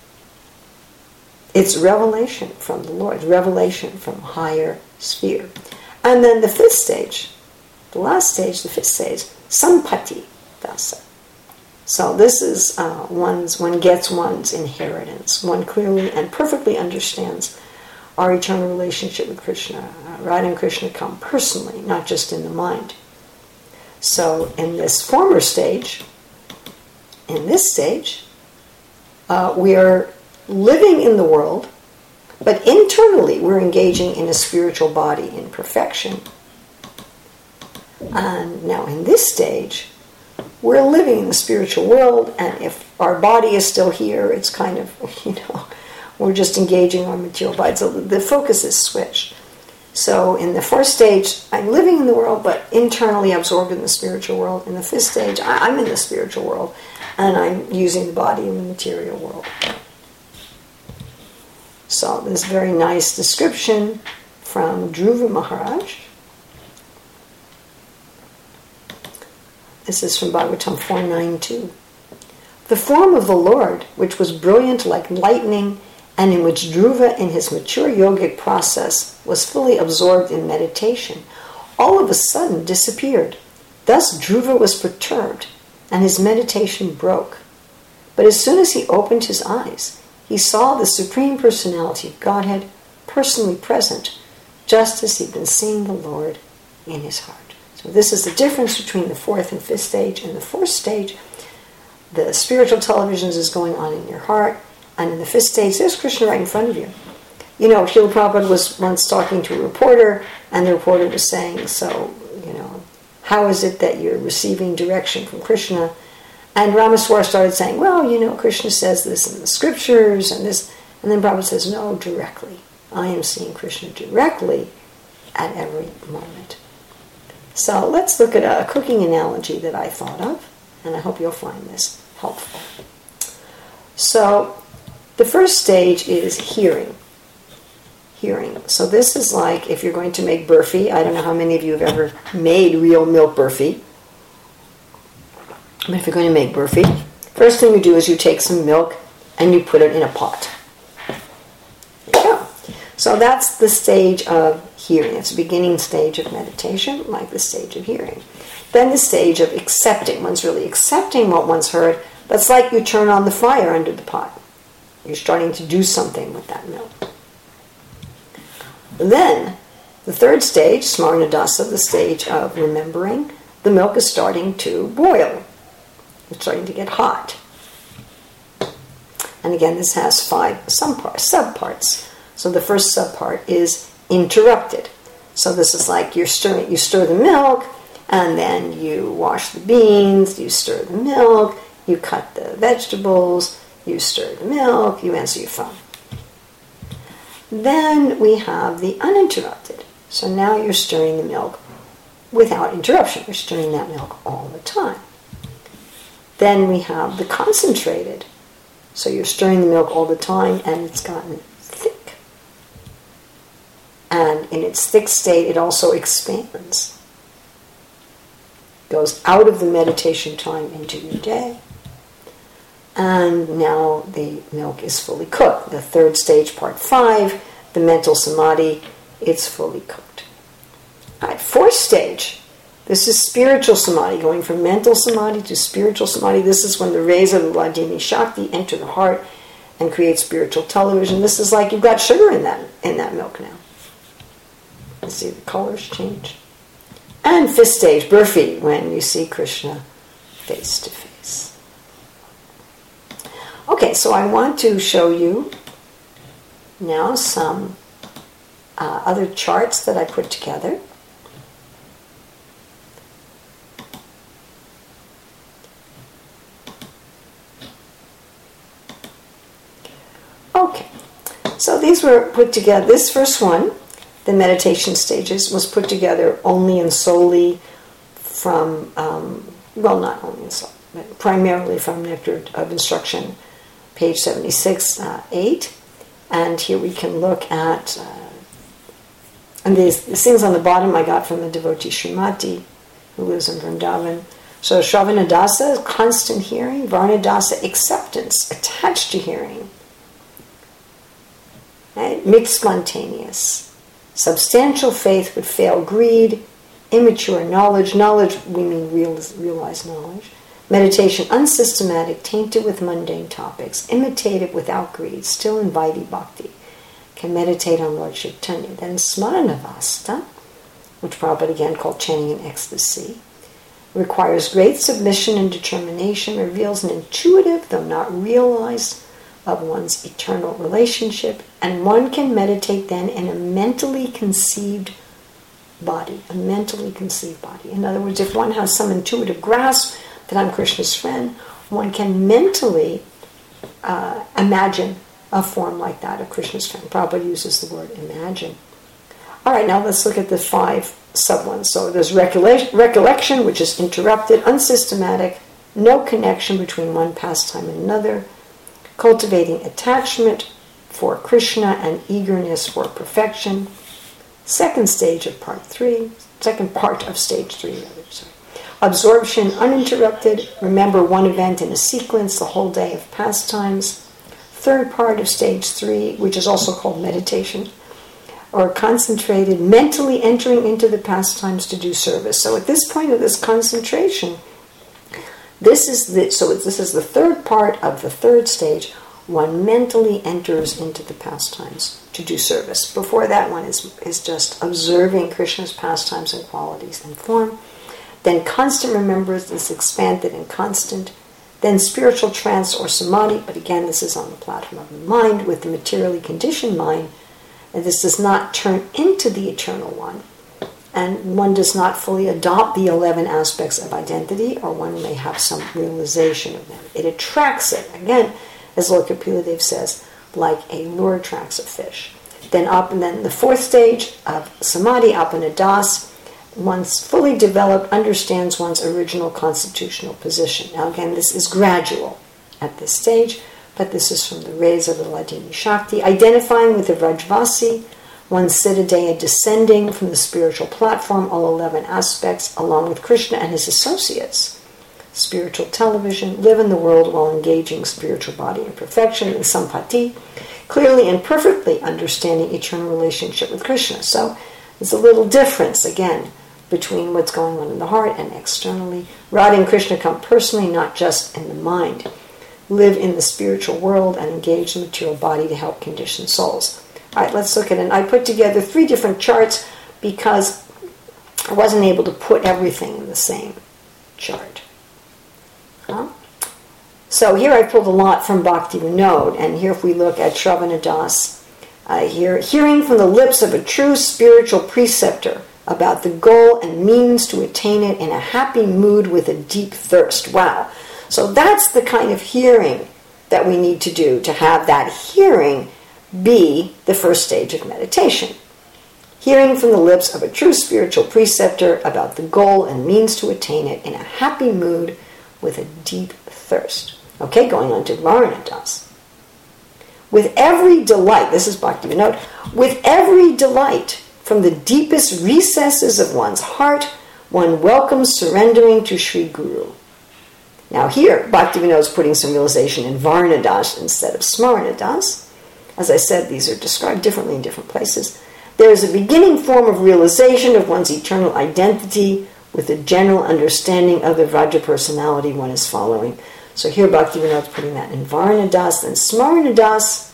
It's revelation from the Lord, revelation from higher sphere. And then the fifth stage, the last stage, the fifth stage, sampati dasa. So this is uh, one's, one gets one's inheritance. One clearly and perfectly understands our eternal relationship with Krishna. Uh, Radha and Krishna come personally, not just in the mind. So in this former stage, in this stage, uh, we are living in the world, but internally we're engaging in a spiritual body in perfection. And now in this stage, we're living in the spiritual world, and if our body is still here, it's kind of, you know, we're just engaging our material body. So the focus is switched. So in the fourth stage, I'm living in the world, but internally absorbed in the spiritual world. In the fifth stage, I'm in the spiritual world, and I'm using the body in the material world. So this very nice description from Dhruva Maharaj. This is from Bhagavatam four ninety-two. The form of the Lord, which was brilliant like lightning, and in which Dhruva in his mature yogic process was fully absorbed in meditation, all of a sudden disappeared. Thus Dhruva was perturbed, and his meditation broke. But as soon as he opened his eyes, he saw the Supreme Personality of Godhead personally present, just as he'd been seeing the Lord in his heart. So this is the difference between the fourth and fifth stage. In the fourth stage, the spiritual televisions is going on in your heart, and in the fifth stage, there's Krishna right in front of you. You know, Srila Prabhupada was once talking to a reporter, and the reporter was saying, so, you know, how is it that you're receiving direction from Krishna? And Ramaswar started saying, well, you know, Krishna says this in the scriptures, and this, and then Prabhupada says, no, directly. I am seeing Krishna directly at every moment. So let's look at a cooking analogy that I thought of, and I hope you'll find this helpful. So the first stage is hearing. Hearing. So this is like if you're going to make burfi. I don't know how many of you have ever made real milk burfi. But if you're going to make burfi, first thing you do is you take some milk and you put it in a pot. There you go. So that's the stage of hearing. It's the beginning stage of meditation, like the stage of hearing. Then the stage of accepting. One's really accepting what one's heard. That's like you turn on the fire under the pot. You're starting to do something with that milk. Then, the third stage, Smarnadasa, the stage of remembering, the milk is starting to boil. It's starting to get hot. And again, this has five subparts. subparts. So the first subpart is interrupted. So this is like you're stirring, you stir the milk, and then you wash the beans, you stir the milk, you cut the vegetables, you stir the milk, you answer your phone. Then we have the uninterrupted. So now you're stirring the milk without interruption. You're stirring that milk all the time. Then we have the concentrated. So you're stirring the milk all the time and it's gotten thick. And in its thick state, it also expands. Goes out of the meditation time into your day. And now the milk is fully cooked. The third stage, part five, the mental samadhi, it's fully cooked. All right, fourth stage, this is spiritual samadhi, going from mental samadhi to spiritual samadhi. This is when the rays of the Vladimir Shakti enter the heart and create spiritual television. This is like you've got sugar in that in that milk now. You see the colors change. And fifth stage, Burfi, when you see Krishna face to face. Okay, so I want to show you now some uh, other charts that I put together. Okay, so these were put together. This first one, the meditation stages, was put together only and solely from, um, well, not only and solely, but primarily from Nectar of Instruction, page seventy-six, uh, eight. And here we can look at, uh, and these, these things on the bottom I got from the devotee Srimati, who lives in Vrindavan. So Shravanadasa, constant hearing; Varnadasa, acceptance, attached to hearing. Right? Mixed spontaneous. Substantial faith would fail greed. Immature knowledge. Knowledge, we mean real, realized knowledge. Meditation unsystematic, tainted with mundane topics. Imitative without greed, still in Vaidhi Bhakti. Can meditate on Lord Chaitanya. Then Smaranavasta, which Prabhupada again called chanting in ecstasy, requires great submission and determination, reveals an intuitive, though not realized, of one's eternal relationship, and one can meditate then in a mentally conceived body, a mentally conceived body. In other words, if one has some intuitive grasp that I'm Krishna's friend, one can mentally uh, imagine a form like that of Krishna's friend. Prabhupada uses the word imagine. All right, now let's look at the five sub-ones. So there's recollect- recollection, which is interrupted, unsystematic, no connection between one pastime and another, cultivating attachment for Krishna and eagerness for perfection. Second stage of part three, second part of stage three, rather, sorry. Absorption uninterrupted, remember one event in a sequence, the whole day of pastimes. Third part of stage three, which is also called meditation, or concentrated, mentally entering into the pastimes to do service. So at this point of this concentration, This is the so this is the third part of the third stage. One mentally enters into the pastimes to do service. Before that one is, is just observing Krishna's pastimes and qualities and form. Then constant remembrance is expanded and constant. Then spiritual trance or samadhi, but again this is on the platform of the mind with the materially conditioned mind, and this does not turn into the eternal one. And one does not fully adopt the eleven aspects of identity, or one may have some realization of them. It attracts it, again, as Lord Kapiladev says, like a lure attracts a fish. Then up, and then the fourth stage of samadhi, apanadas, once fully developed, understands one's original constitutional position. Now again, this is gradual at this stage, but this is from the rays of the Hladini Shakti, identifying with the Vrajvasi, one Siddhadeya descending from the spiritual platform, all eleven aspects, along with Krishna and his associates. Spiritual television, live in the world while engaging spiritual body in perfection, and sampati, clearly and perfectly understanding eternal relationship with Krishna. So there's a little difference, again, between what's going on in the heart and externally. Radha and Krishna come personally, not just in the mind. Live in the spiritual world and engage the material body to help conditioned souls. All right, let's look at it. I put together three different charts because I wasn't able to put everything in the same chart. Huh? So here I pulled a lot from Bhakti Vinod, and here if we look at Shravanadas, uh, here, hearing from the lips of a true spiritual preceptor about the goal and means to attain it in a happy mood with a deep thirst. Wow. So that's the kind of hearing that we need to do to have that hearing be the first stage of meditation. Hearing from the lips of a true spiritual preceptor about the goal and means to attain it in a happy mood with a deep thirst. Okay, going on to Varnadas. With every delight, this is Bhakti Vinod, with every delight from the deepest recesses of one's heart, one welcomes surrendering to Sri Guru. Now here, Bhakti Vinod is putting some realization in Varnadas instead of Smaranadas. As I said, these are described differently in different places. There is a beginning form of realization of one's eternal identity with a general understanding of the Vraja personality one is following. So here Bhakti Vinod is putting that in Varnadas. Then Smaranadas,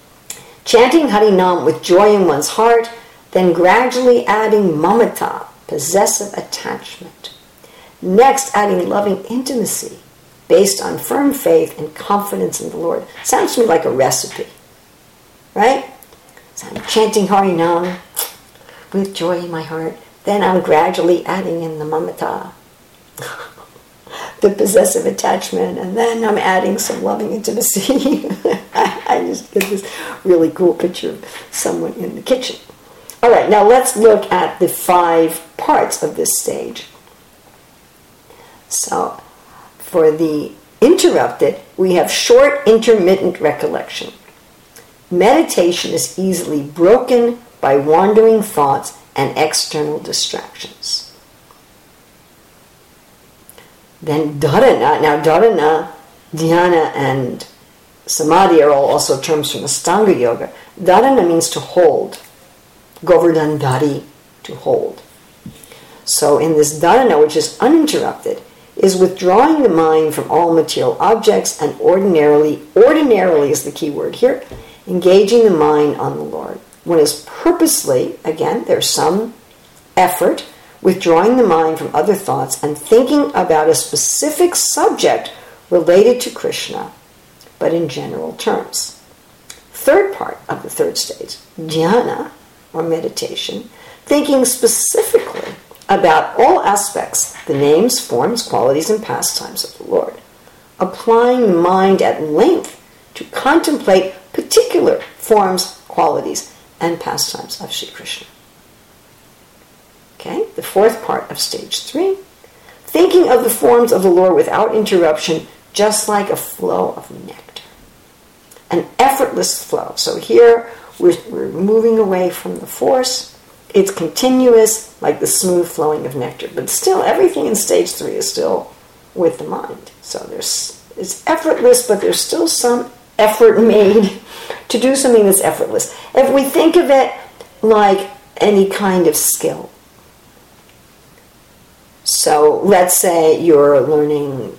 chanting Harinam with joy in one's heart, then gradually adding mamata, possessive attachment. Next, adding loving intimacy based on firm faith and confidence in the Lord. Sounds to me like a recipe, right? So I'm chanting Harinam with joy in my heart. Then I'm gradually adding in the mamata, the possessive attachment, and then I'm adding some loving intimacy. I just get this really cool picture of someone in the kitchen. All right, now let's look at the five parts of this stage. So, for the interrupted, we have short, intermittent recollection. Meditation is easily broken by wandering thoughts and external distractions. Then dharana. Now dharana, dhyana, and samadhi are all also terms from Ashtanga Yoga. Dharana means to hold. Govardhan dhari, to hold. So in this dharana, which is uninterrupted, is withdrawing the mind from all material objects and ordinarily, ordinarily is the key word here, engaging the mind on the Lord. One is purposely, again, there's some effort, withdrawing the mind from other thoughts and thinking about a specific subject related to Krishna, but in general terms. Third part of the third stage, dhyana, or meditation, thinking specifically about all aspects, the names, forms, qualities, and pastimes of the Lord, applying the mind at length to contemplate particular forms, qualities, and pastimes of Sri Krishna. Okay, the fourth part of stage three, thinking of the forms of the Lord without interruption, just like a flow of nectar. An effortless flow. So here we're, we're moving away from the force. It's continuous, like the smooth flowing of nectar. But still, everything in stage three is still with the mind. So there's it's effortless, but there's still some effort made to do something that's effortless. If we think of it like any kind of skill. So let's say you're learning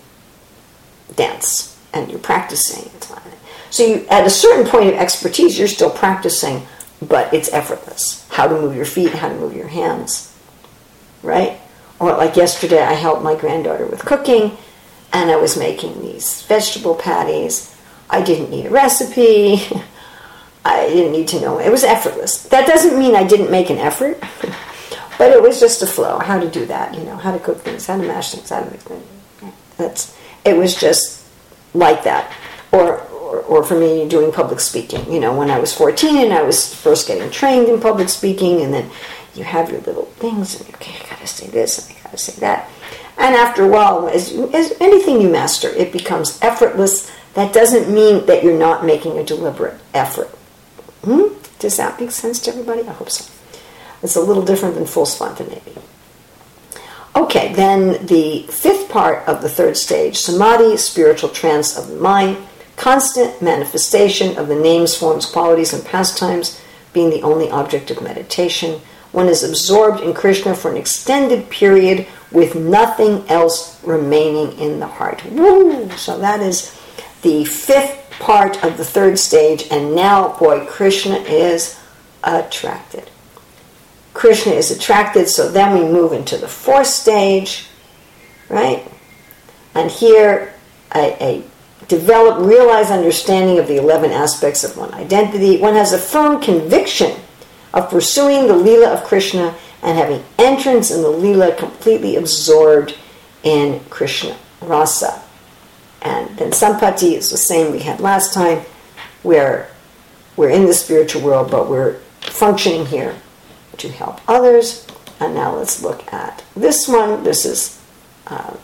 dance and you're practicing. So you, at a certain point of expertise, you're still practicing, but it's effortless. How to move your feet, how to move your hands, right? Or like yesterday, I helped my granddaughter with cooking, and I was making these vegetable patties. I didn't need a recipe. I didn't need to know. It was effortless. That doesn't mean I didn't make an effort, but it was just a flow. How to do that, you know, how to cook things, how to mash things, how to make things. That's, it was just like that. Or, or, or for me, doing public speaking. You know, when I was fourteen and I was first getting trained in public speaking, and then you have your little things, and okay, I gotta say this, and I gotta say that. And after a while, as, as anything you master, it becomes effortless. That doesn't mean that you're not making a deliberate effort. Hmm? Does that make sense to everybody? I hope so. It's a little different than full spontaneity. Okay, then the fifth part of the third stage, samadhi, spiritual trance of the mind, constant manifestation of the names, forms, qualities, and pastimes being the only object of meditation. One is absorbed in Krishna for an extended period with nothing else remaining in the heart. Woo! So that is the fifth part of the third stage, and now, boy, Krishna is attracted. Krishna is attracted, so then we move into the fourth stage, right? And here, a, a develop, realize understanding of the eleven aspects of one identity. One has a firm conviction of pursuing the Leela of Krishna and having entrance in the Leela completely absorbed in Krishna Rasa. And then Sampati is the same we had last time, where we're in the spiritual world, but we're functioning here to help others. And now let's look at this one. This is uh,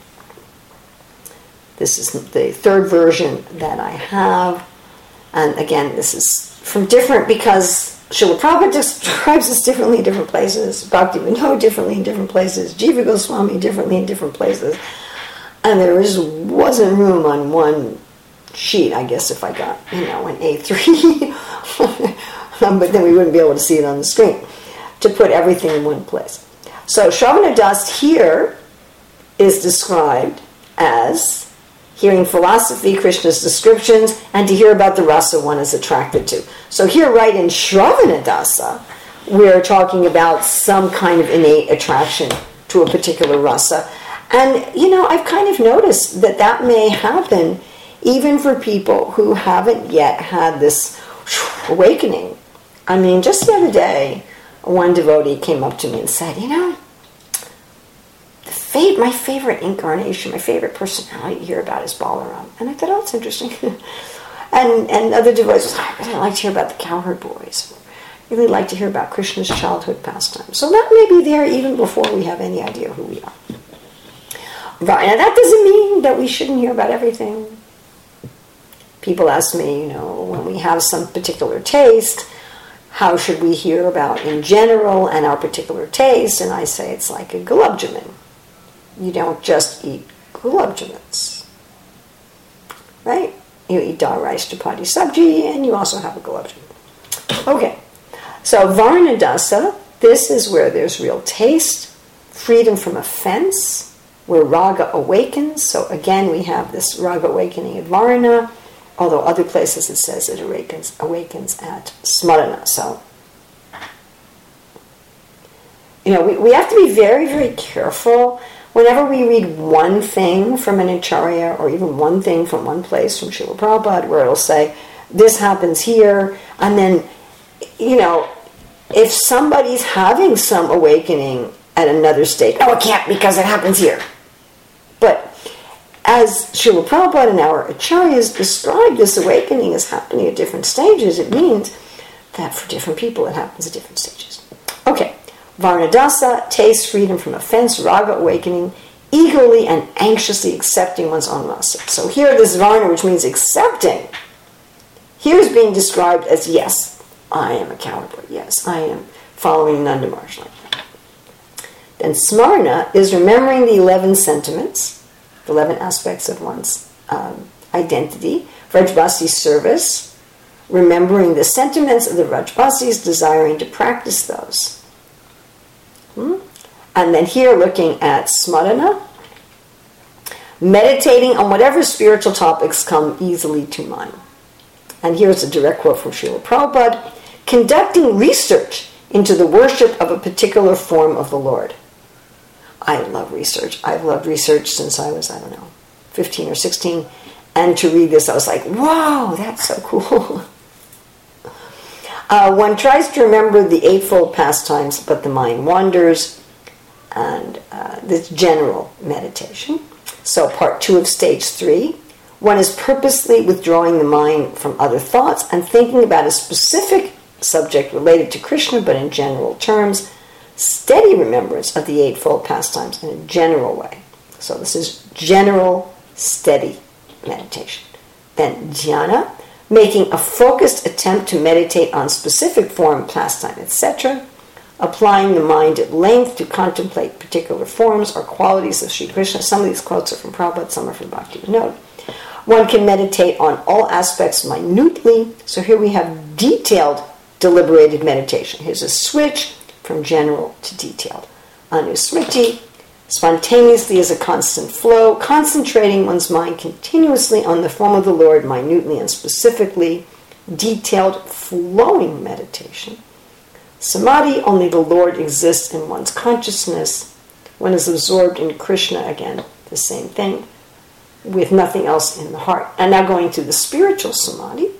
this is the third version that I have. And again, this is from different, because Srila Prabhupada describes this differently in different places, Bhaktivinoda differently in different places, Jiva Goswami differently in different places. And there just wasn't room on one sheet, I guess, if I got, you know, an A three. um, but then we wouldn't be able to see it on the screen, to put everything in one place. So Shravana Das here is described as hearing philosophy, Krishna's descriptions, and to hear about the rasa one is attracted to. So here, right in Shravana Dasa, we're talking about some kind of innate attraction to a particular rasa. And, you know, I've kind of noticed that that may happen even for people who haven't yet had this awakening. I mean, just the other day, one devotee came up to me and said, you know, the fav- my favorite incarnation, my favorite personality to hear about is Balaram. And I thought, oh, it's interesting. and and other devotees, I really like to hear about the cowherd boys. I really like to hear about Krishna's childhood pastime. So that may be there even before we have any idea who we are. Right, now that doesn't mean that we shouldn't hear about everything. People ask me, you know, when we have some particular taste, how should we hear about in general and our particular taste? And I say it's like a gulab jamun. You don't just eat gulab jamuns, right? You eat dal rice, chapati, sabji, and you also have a gulab jamun. Okay, so Varna Dasa, this is where there's real taste, freedom from offense, where raga awakens. So again, we have this raga awakening at Varna, although other places it says it awakens, awakens at Smarana. So, you know, we, we have to be very, very careful whenever we read one thing from an acharya or even one thing from one place from Srila Prabhupada where it'll say, this happens here, and then, you know, if somebody's having some awakening at another state, oh, it can't because it happens here. But as Srila Prabhupada and our acharyas describe this awakening as happening at different stages, it means that for different people it happens at different stages. Okay, Varnadasa, taste, freedom from offense, raga awakening, eagerly and anxiously accepting one's own rasa. So here this Varna, which means accepting, here is being described as, yes, I am a cowherd boy, yes, I am following Nanda Maharaj like that. Then Smarna is remembering the eleven sentiments, eleven aspects of one's um, identity, Vrajbasi service, remembering the sentiments of the Vrajbasis, desiring to practice those. Hmm? And then here looking at Smarana, meditating on whatever spiritual topics come easily to mind. And here's a direct quote from Srila Prabhupada, conducting research into the worship of a particular form of the Lord. I love research. I've loved research since I was, I don't know, fifteen or sixteen. And to read this, I was like, wow, that's so cool. uh, one tries to remember the Eightfold Pastimes, but the mind wanders. And uh, this general meditation. So part two of stage three. One is purposely withdrawing the mind from other thoughts and thinking about a specific subject related to Krishna, but in general terms. Steady remembrance of the Eightfold Pastimes in a general way. So this is general, steady meditation. Then dhyana, making a focused attempt to meditate on specific form, pastime, et cetera, applying the mind at length to contemplate particular forms or qualities of Sri Krishna. Some of these quotes are from Prabhupada, some are from Bhakti-Vinod. One can meditate on all aspects minutely. So here we have detailed, deliberated meditation. Here's a switch from general to detailed. Anusmriti, spontaneously as a constant flow, concentrating one's mind continuously on the form of the Lord, minutely and specifically, detailed flowing meditation. Samadhi, only the Lord exists in one's consciousness. One is absorbed in Krishna, again, the same thing, with nothing else in the heart. And now going to the spiritual samadhi,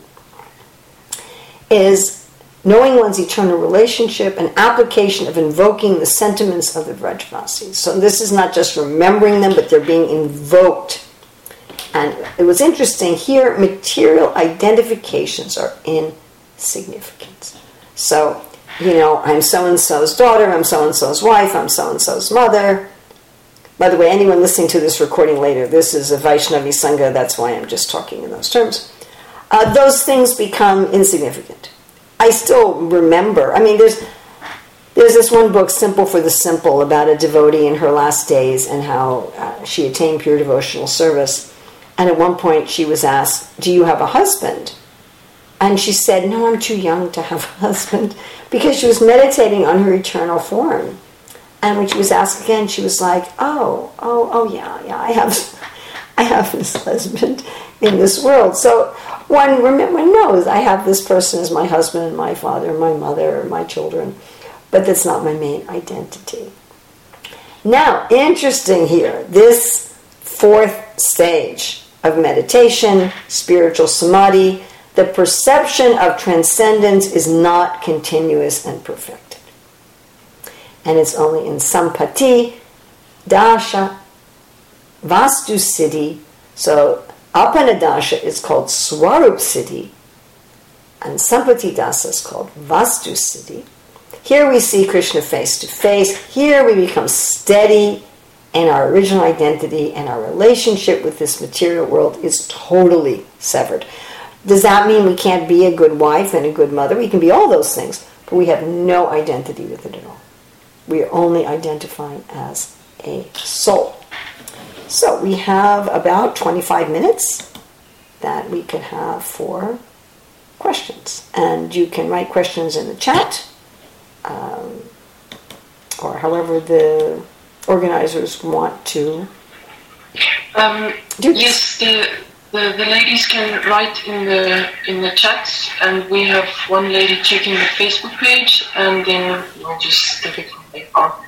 is knowing one's eternal relationship, an application of invoking the sentiments of the Vrajvasis. So this is not just remembering them, but they're being invoked. And it was interesting here, material identifications are insignificant. So, you know, I'm so-and-so's daughter, I'm so-and-so's wife, I'm so-and-so's mother. By the way, anyone listening to this recording later, this is a Vaishnavi Sangha, that's why I'm just talking in those terms. Uh, those things become insignificant. I still remember, I mean, there's there's this one book, Simple for the Simple, about a devotee in her last days and how uh, she attained pure devotional service. And at one point she was asked, do you have a husband? And she said, no, I'm too young to have a husband, because she was meditating on her eternal form. And when she was asked again, she was like, oh, oh, oh, yeah, yeah, I have, I have this husband. in this world. So one, remember, one knows I have this person as my husband and my father and my mother and my children, but that's not my main identity. Now, interesting here, this fourth stage of meditation, spiritual samadhi, the perception of transcendence is not continuous and perfected. And it's only in sampati, dasha, vastu siddhi. So apanadasha is called swarup siddhi, and sampati dasa is called vastu siddhi. Here we see Krishna face to face. Here we become steady in our original identity, and our relationship with this material world is totally severed. Does that mean we can't be a good wife and a good mother? We can be all those things, but we have no identity with it at all. We are only identifying as a soul. So we have about twenty-five minutes that we could have for questions. And you can write questions in the chat, um, or however the organizers want to um, do this. Yes, the, the the ladies can write in the in the chat, and we have one lady checking the Facebook page, and then we'll just take it from there on.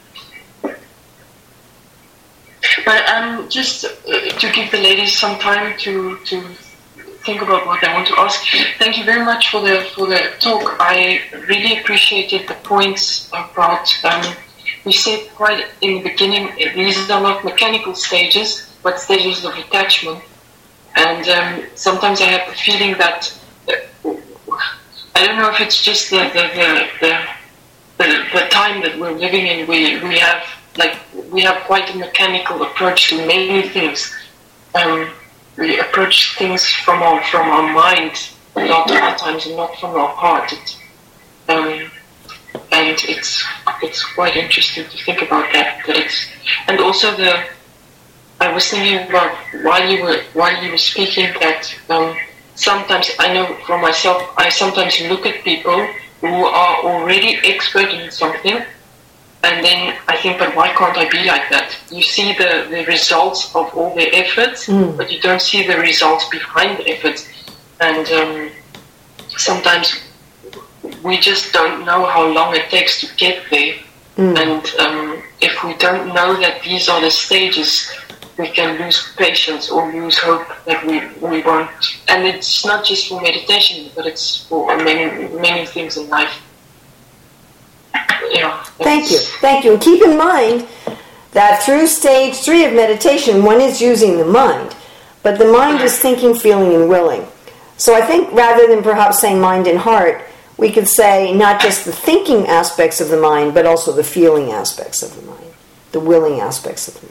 But um, just uh, to give the ladies some time to to think about what they want to ask. Thank you very much for the for the talk. I really appreciated the points about. Um, we said quite in the beginning, these are not mechanical stages, but stages of attachment. And um, sometimes I have the feeling that uh, I don't know if it's just the the the, the, the, the time that we're living in. We we have like we have quite a mechanical approach to many things. Um, we approach things from our from our mind a lot of the times, and not from our heart. It, um, and it's it's quite interesting to think about that. That it's and also the. I was thinking about while you were while you were speaking that um, sometimes I know for myself I sometimes look at people who are already expert in something, and then I think, but why can't I be like that? You see the, the results of all their efforts, mm. but you don't see the results behind the efforts, and um, sometimes we just don't know how long it takes to get there, mm. and um, if we don't know that these are the stages, we can lose patience or lose hope that we, we want. And it's not just for meditation, but it's for many many things in life. Yeah. Thank you. Thank you. And keep in mind that through stage three of meditation, one is using the mind. But the mind is thinking, feeling, and willing. So I think rather than perhaps saying mind and heart, we could say not just the thinking aspects of the mind, but also the feeling aspects of the mind, the willing aspects of the mind.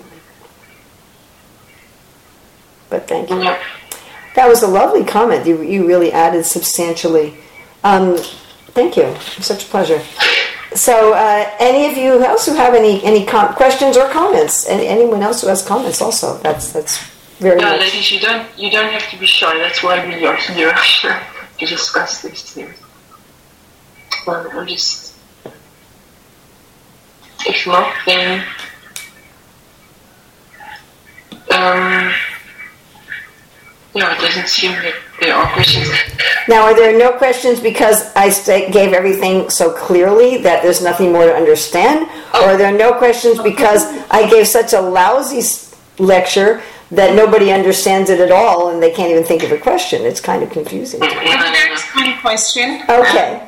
But thank you. That was a lovely comment. You you really added substantially. Um, thank you. It was such a pleasure. So, uh, any of you else who have any any com- questions or comments? Any, anyone else who has comments also? That's that's very. Yeah, much. ladies, you don't you don't have to be shy. That's why we are here to discuss these things. Well, I'm just. If not, then. Um. Yeah, it doesn't seem that there are questions. Now, are there no questions because I st- gave everything so clearly that there's nothing more to understand? Oh. Or are there no questions because I gave such a lousy lecture that nobody understands it at all and they can't even think of a question? It's kind of confusing. There's one question. Okay.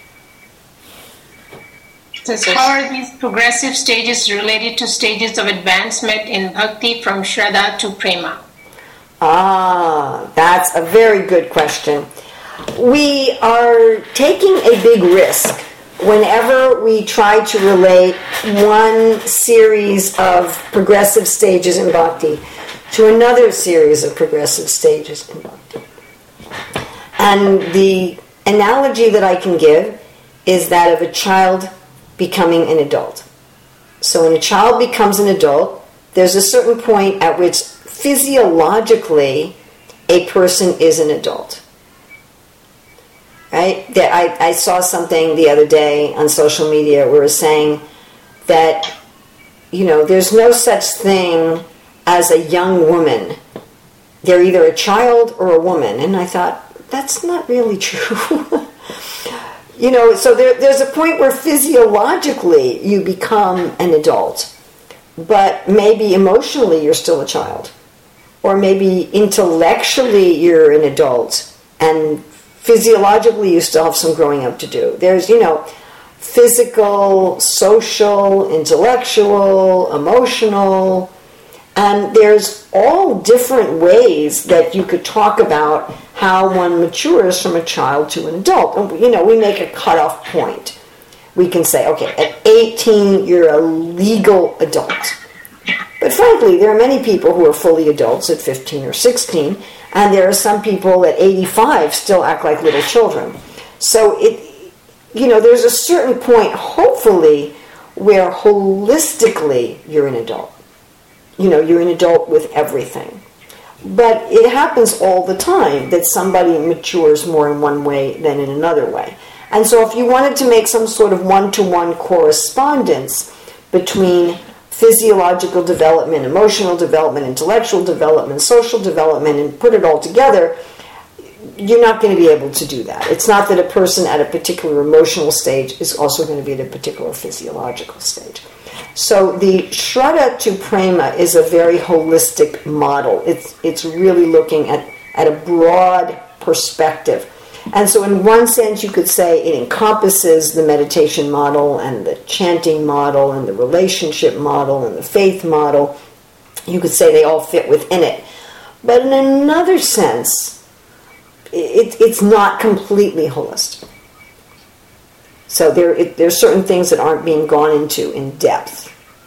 It says, how are these progressive stages related to stages of advancement in bhakti from Shraddha to Prema? Ah, that's a very good question. We are taking a big risk whenever we try to relate one series of progressive stages in bhakti to another series of progressive stages in bhakti. And the analogy that I can give is that of a child becoming an adult. So when a child becomes an adult, there's a certain point at which physiologically a person is an adult. Right? That I, I saw something the other day on social media where it was saying that, you know, there's no such thing as a young woman they're either a child or a woman. And I thought, that's not really true. You know, so there, there's a point where physiologically you become an adult, but maybe emotionally you're still a child. Or maybe intellectually you're an adult, and physiologically you still have some growing up to do. There's, you know, physical, social, intellectual, emotional, and there's all different ways that you could talk about how one matures from a child to an adult. And, you know, we make a cutoff point. We can say, okay, at eighteen, you're a legal adult. But frankly, there are many people who are fully adults at fifteen or sixteen, and there are some people at eighty-five still act like little children. So, it, you know, there's a certain point, hopefully, where holistically you're an adult. You know, you're an adult with everything. But it happens all the time that somebody matures more in one way than in another way. And so if you wanted to make some sort of one-to-one correspondence between physiological development, emotional development, intellectual development, social development, and put it all together, you're not going to be able to do that. It's not that a person at a particular emotional stage is also going to be at a particular physiological stage. So the Shraddha to Prema is a very holistic model. It's it's really looking at, at a broad perspective. And so in one sense you could say it encompasses the meditation model and the chanting model and the relationship model and the faith model. You could say they all fit within it. But in another sense, it, it's not completely holistic. So there, it, there are certain things that aren't being gone into in depth.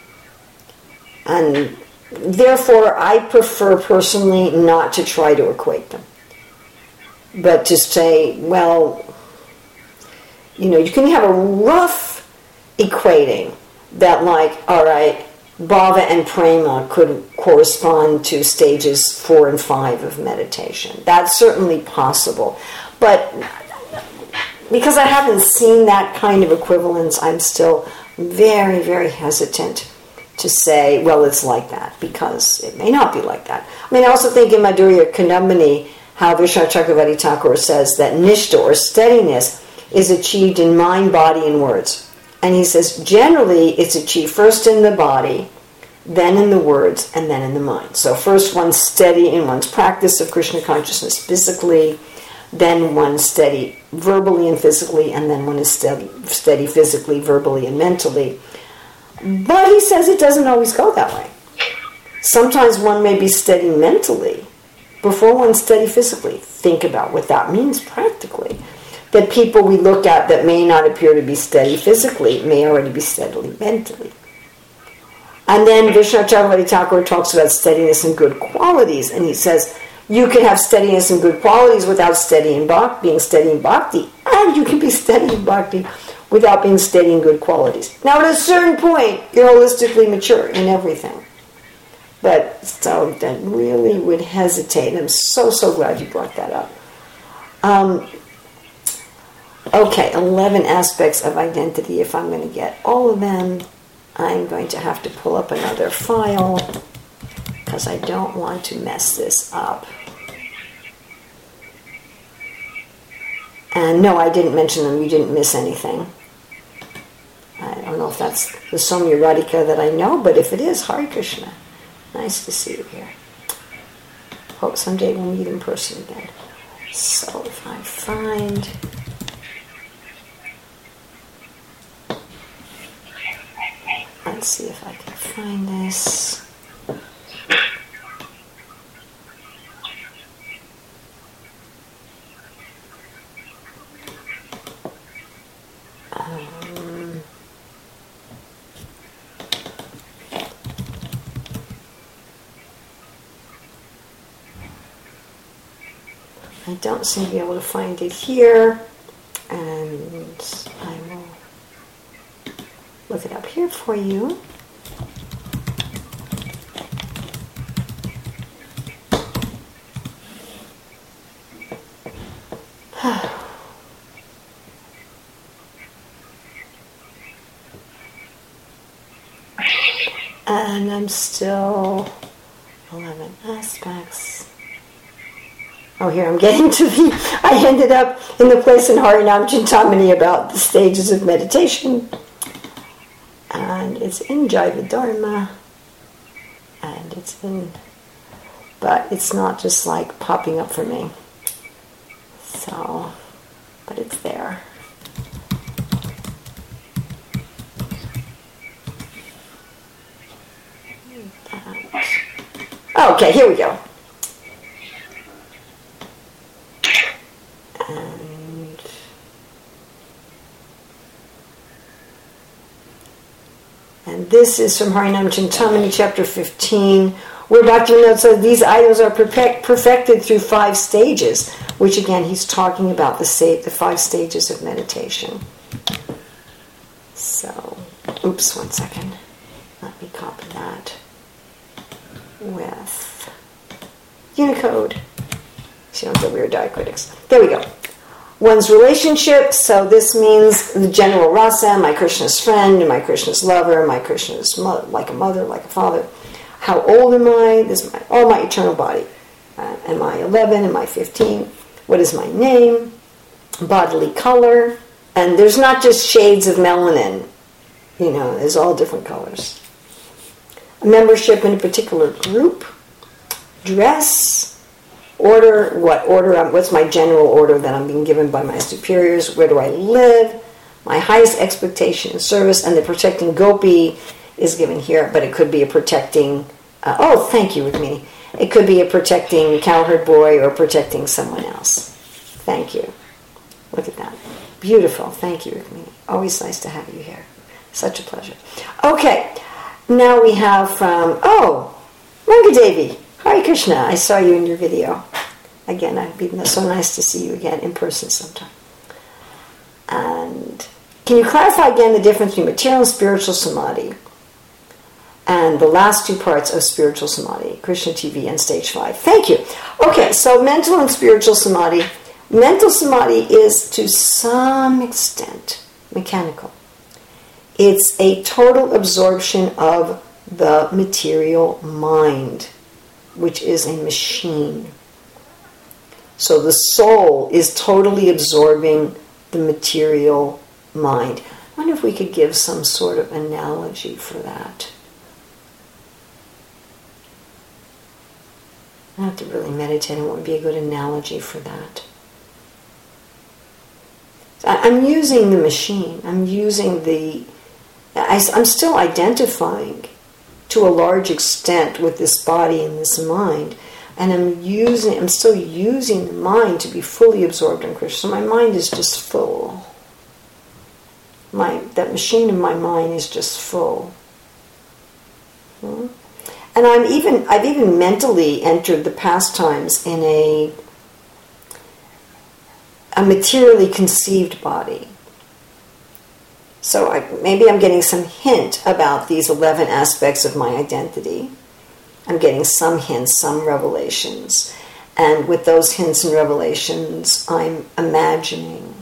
And therefore, I prefer personally not to try to equate them. But to say, well, you know, you can have a rough equating that like, all right, Bhava and Prema could correspond to stages four and five of meditation. That's certainly possible. But because I haven't seen that kind of equivalence, I'm still very, very hesitant to say, well, it's like that, because it may not be like that. I mean, I also think in Madhurya Kadambini, how Vishnu Chakravarti Thakur says that nishta, or steadiness, is achieved in mind, body, and words. And he says, generally, it's achieved first in the body, then in the words, and then in the mind. So first one's steady in one's practice of Krishna consciousness physically, then one's steady verbally and physically, and then one is steady, steady physically, verbally, and mentally. But he says it doesn't always go that way. Sometimes one may be steady mentally before one's steady physically. Think about what that means practically. That people we look at that may not appear to be steady physically may already be steadily mentally. And then Vishnu Chakravarti Thakur talks about steadiness and good qualities, and he says you can have steadiness and good qualities without steady in bhakti, being steady in bhakti, and you can be steady in bhakti without being steady in good qualities. Now, at a certain point, you're holistically mature in everything. But so that really would hesitate. I'm so, so glad you brought that up. Um, okay, eleven aspects of identity. If I'm going to get all of them, I'm going to have to pull up another file because I don't want to mess this up. And no, I didn't mention them. You didn't miss anything. I don't know if that's the Somya Radhika that I know, but if it is, Hare Krishna. Nice to see you here. Hope someday we'll meet in person again. So if I find... Let's see if I can find this. Um, I don't seem to be able to find it here, and I will look it up here for you. And I'm still eleven aspects. Oh, here I'm getting to the, I ended up in the place in Harinam Chintamani about the stages of meditation. And it's in Jaiva Dharma. And it's in, but it's not just like popping up for me. So, but it's there. Okay, here we go. And and this is from Harinam Chintamani, chapter fifteen, where Doctor Vinod says these items are perfect, perfected through five stages, which again he's talking about the sa- the five stages of meditation. So, oops, one second. Let me copy that with Unicode. So you don't get weird diacritics. There we go. One's relationship, so this means the general rasa, am I Krishna's friend, am I Krishna's lover, am I Krishna's mother, like a mother, like a father? How old am I? This is my, all my eternal body. Uh, am I eleven? Am I fifteen? What is my name? Bodily color. And there's not just shades of melanin. You know, there's all different colors. Membership in a particular group. Dress. Order, what order, I'm, what's my general order that I'm being given by my superiors? Where do I live? My highest expectation in service. And the protecting gopi is given here, but it could be a protecting, uh, oh, thank you, Rukmini. It could be a protecting cowherd boy or protecting someone else. Thank you. Look at that. Beautiful. Thank you, Rukmini. Always nice to have you here. Such a pleasure. Okay, now we have from, oh, Rangadevi. Hare Krishna, I saw you in your video. Again, it'd be so nice to see you again in person sometime. And can you clarify again the difference between material and spiritual samadhi? And the last two parts of spiritual samadhi, Krishna T V and stage five. Thank you. Okay, so mental and spiritual samadhi. Mental samadhi is to some extent mechanical. It's a total absorption of the material mind, which is a machine. So the soul is totally absorbing the material mind. I wonder if we could give some sort of analogy for that. I have to really meditate on what would be a good analogy for that. I'm using the machine. I'm using the... I'm still identifying to a large extent with this body and this mind, and I'm using, I'm still using the mind to be fully absorbed in Krishna. So my mind is just full. My that machine in my mind is just full. Hmm? And I'm even I've even mentally entered the pastimes in a a materially conceived body. So I, maybe I'm getting some hint about these eleven aspects of my identity. I'm getting some hints, some revelations. And with those hints and revelations, I'm imagining.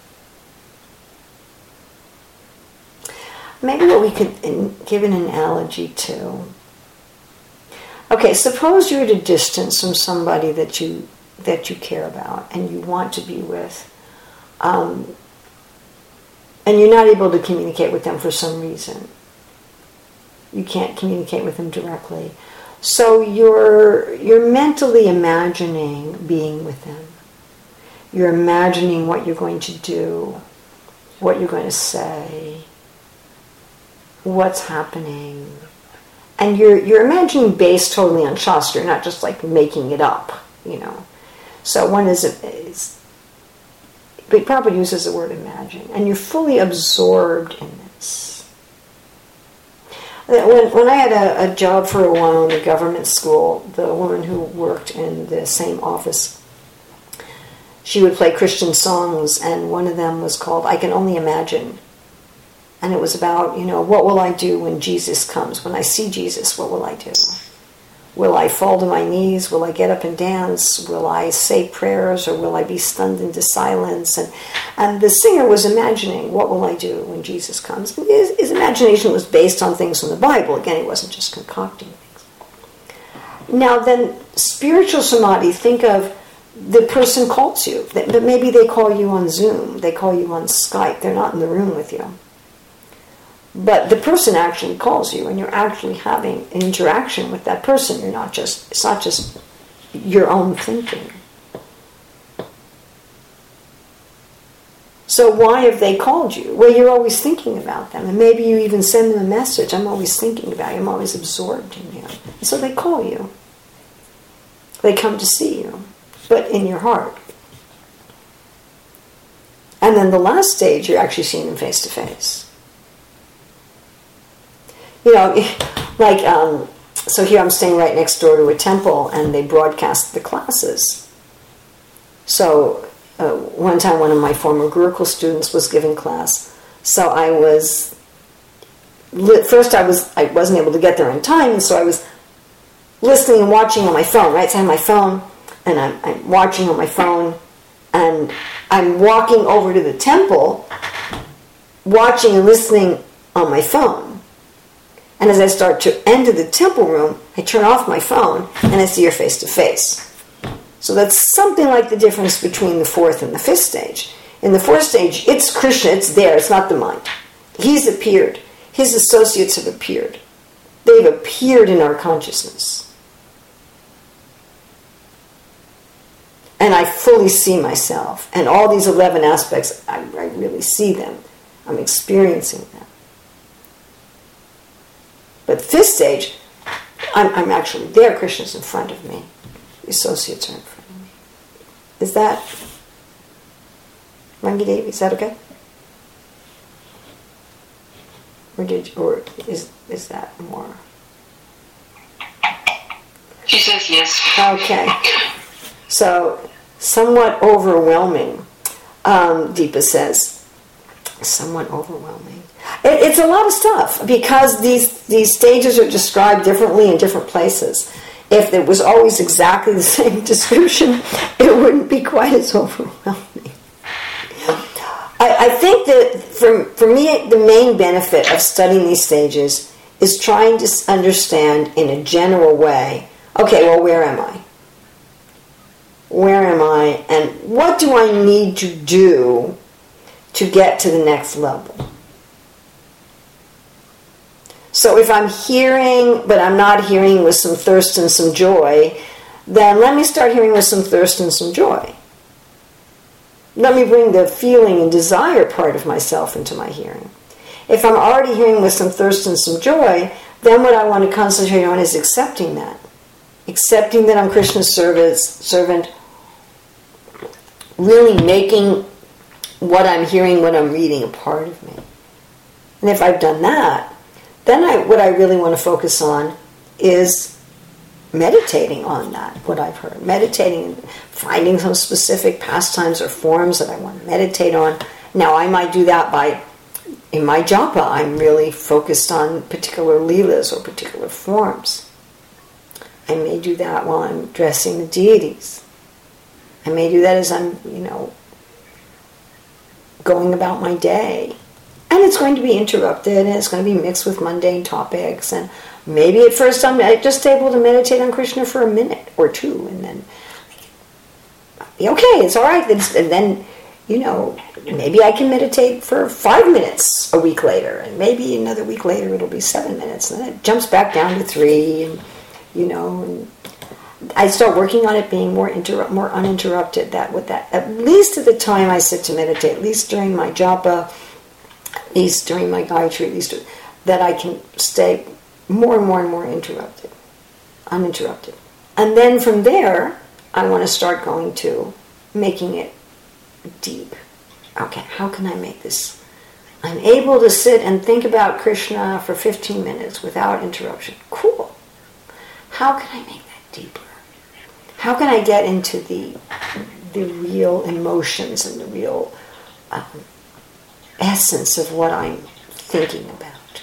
Maybe what we could in, give an analogy to. Okay, suppose you're at a distance from somebody that you that you care about and you want to be with. Um, And you're not able to communicate with them for some reason. You can't communicate with them directly. So you're you're mentally imagining being with them. You're imagining what you're going to do, what you're going to say, what's happening. And you're you're imagining based totally on Shastra, not just like making it up, you know. So one is, is but Prabhupada uses the word imagine, and you're fully absorbed in this. When, when I had a, a job for a while in the government school, the woman who worked in the same office, she would play Christian songs, and one of them was called I Can Only Imagine. And it was about, you know, what will I do when Jesus comes? When I see Jesus, what will I do? Will I fall to my knees? Will I get up and dance? Will I say prayers, or will I be stunned into silence? And and the singer was imagining, what will I do when Jesus comes? His, his imagination was based on things from the Bible. Again, he wasn't just concocting things. Now then, spiritual samadhi, think of the person calls you. But maybe they call you on Zoom. They call you on Skype. They're not in the room with you. But the person actually calls you, and you're actually having an interaction with that person. You're not just, it's not just your own thinking. So why have they called you? Well, you're always thinking about them. And maybe you even send them a message. I'm always thinking about you. I'm always absorbed in you. And so they call you. They come to see you, but in your heart. And then the last stage, you're actually seeing them face to face. You know, like, um, so here I'm staying right next door to a temple, and they broadcast the classes. So uh, one time one of my former Gurukul students was giving class. So I was, first I, was, I wasn't able to get there in time, and so I was listening and watching on my phone, right? So I have my phone, and I'm, I'm watching on my phone, and I'm walking over to the temple, watching and listening on my phone. And as I start to enter the temple room, I turn off my phone, and I see her face to face. So that's something like the difference between the fourth and the fifth stage. In the fourth stage, it's Krishna, it's there, it's not the mind. He's appeared. His associates have appeared. They've appeared in our consciousness. And I fully see myself. And all these eleven aspects, I, I really see them. I'm experiencing them. But fifth stage, I'm, I'm actually there. Krishna's in front of me. The associates are in front of me. Is that, Rangi Devi, is that okay? Or did, or is is that more? She says yes. Okay. So, somewhat overwhelming, um, Deepa says. Somewhat overwhelming. It, it's a lot of stuff, because these, these stages are described differently in different places. If it was always exactly the same description, it wouldn't be quite as overwhelming. I, I think that for, for me, the main benefit of studying these stages is trying to understand in a general way, okay, well, where am I? Where am I? And what do I need to do to get to the next level? So if I'm hearing, but I'm not hearing with some thirst and some joy, then let me start hearing with some thirst and some joy. Let me bring the feeling and desire part of myself into my hearing. If I'm already hearing with some thirst and some joy, then what I want to concentrate on is accepting that. Accepting that I'm Krishna's service, servant, really making what I'm hearing, what I'm reading, a part of me. And if I've done that, then I, what I really want to focus on is meditating on that, what I've heard. Meditating, finding some specific pastimes or forms that I want to meditate on. Now, I might do that by, in my japa, I'm really focused on particular leelas or particular forms. I may do that while I'm addressing the deities. I may do that as I'm, you know, going about my day. And it's going to be interrupted, and it's going to be mixed with mundane topics. And maybe at first I'm just able to meditate on Krishna for a minute or two, and then, okay, it's all right. And then, you know, maybe I can meditate for five minutes a week later, and maybe another week later it'll be seven minutes, and then it jumps back down to three, and, you know, and I start working on it being more inter- more uninterrupted. That with that, at least at the time I sit to meditate, at least during my japa, at least during my Gayatri, at least that I can stay more and more and more interrupted, uninterrupted. And then from there, I want to start going to making it deep. Okay, how can I make this? I'm able to sit and think about Krishna for fifteen minutes without interruption. Cool. How can I make that deeper? How can I get into the the real emotions and the real um, essence of what I'm thinking about?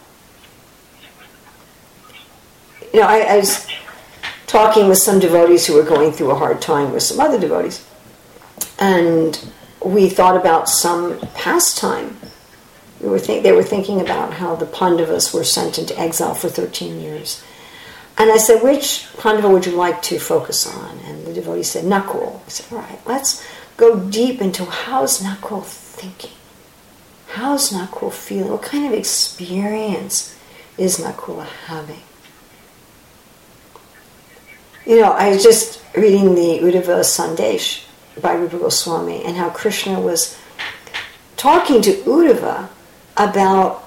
You know, I, I was talking with some devotees who were going through a hard time with some other devotees, and we thought about some pastime. We were think, they were thinking about how the Pandavas were sent into exile for thirteen years. And I said, which Pandava would you like to focus on? And the devotee said, Nakul. I said, all right, let's go deep into how's Nakul thinking? How's Nakul feeling? What kind of experience is Nakul having? You know, I was just reading the Uddhava Sandesh by Rupa Goswami and how Krishna was talking to Uddhava about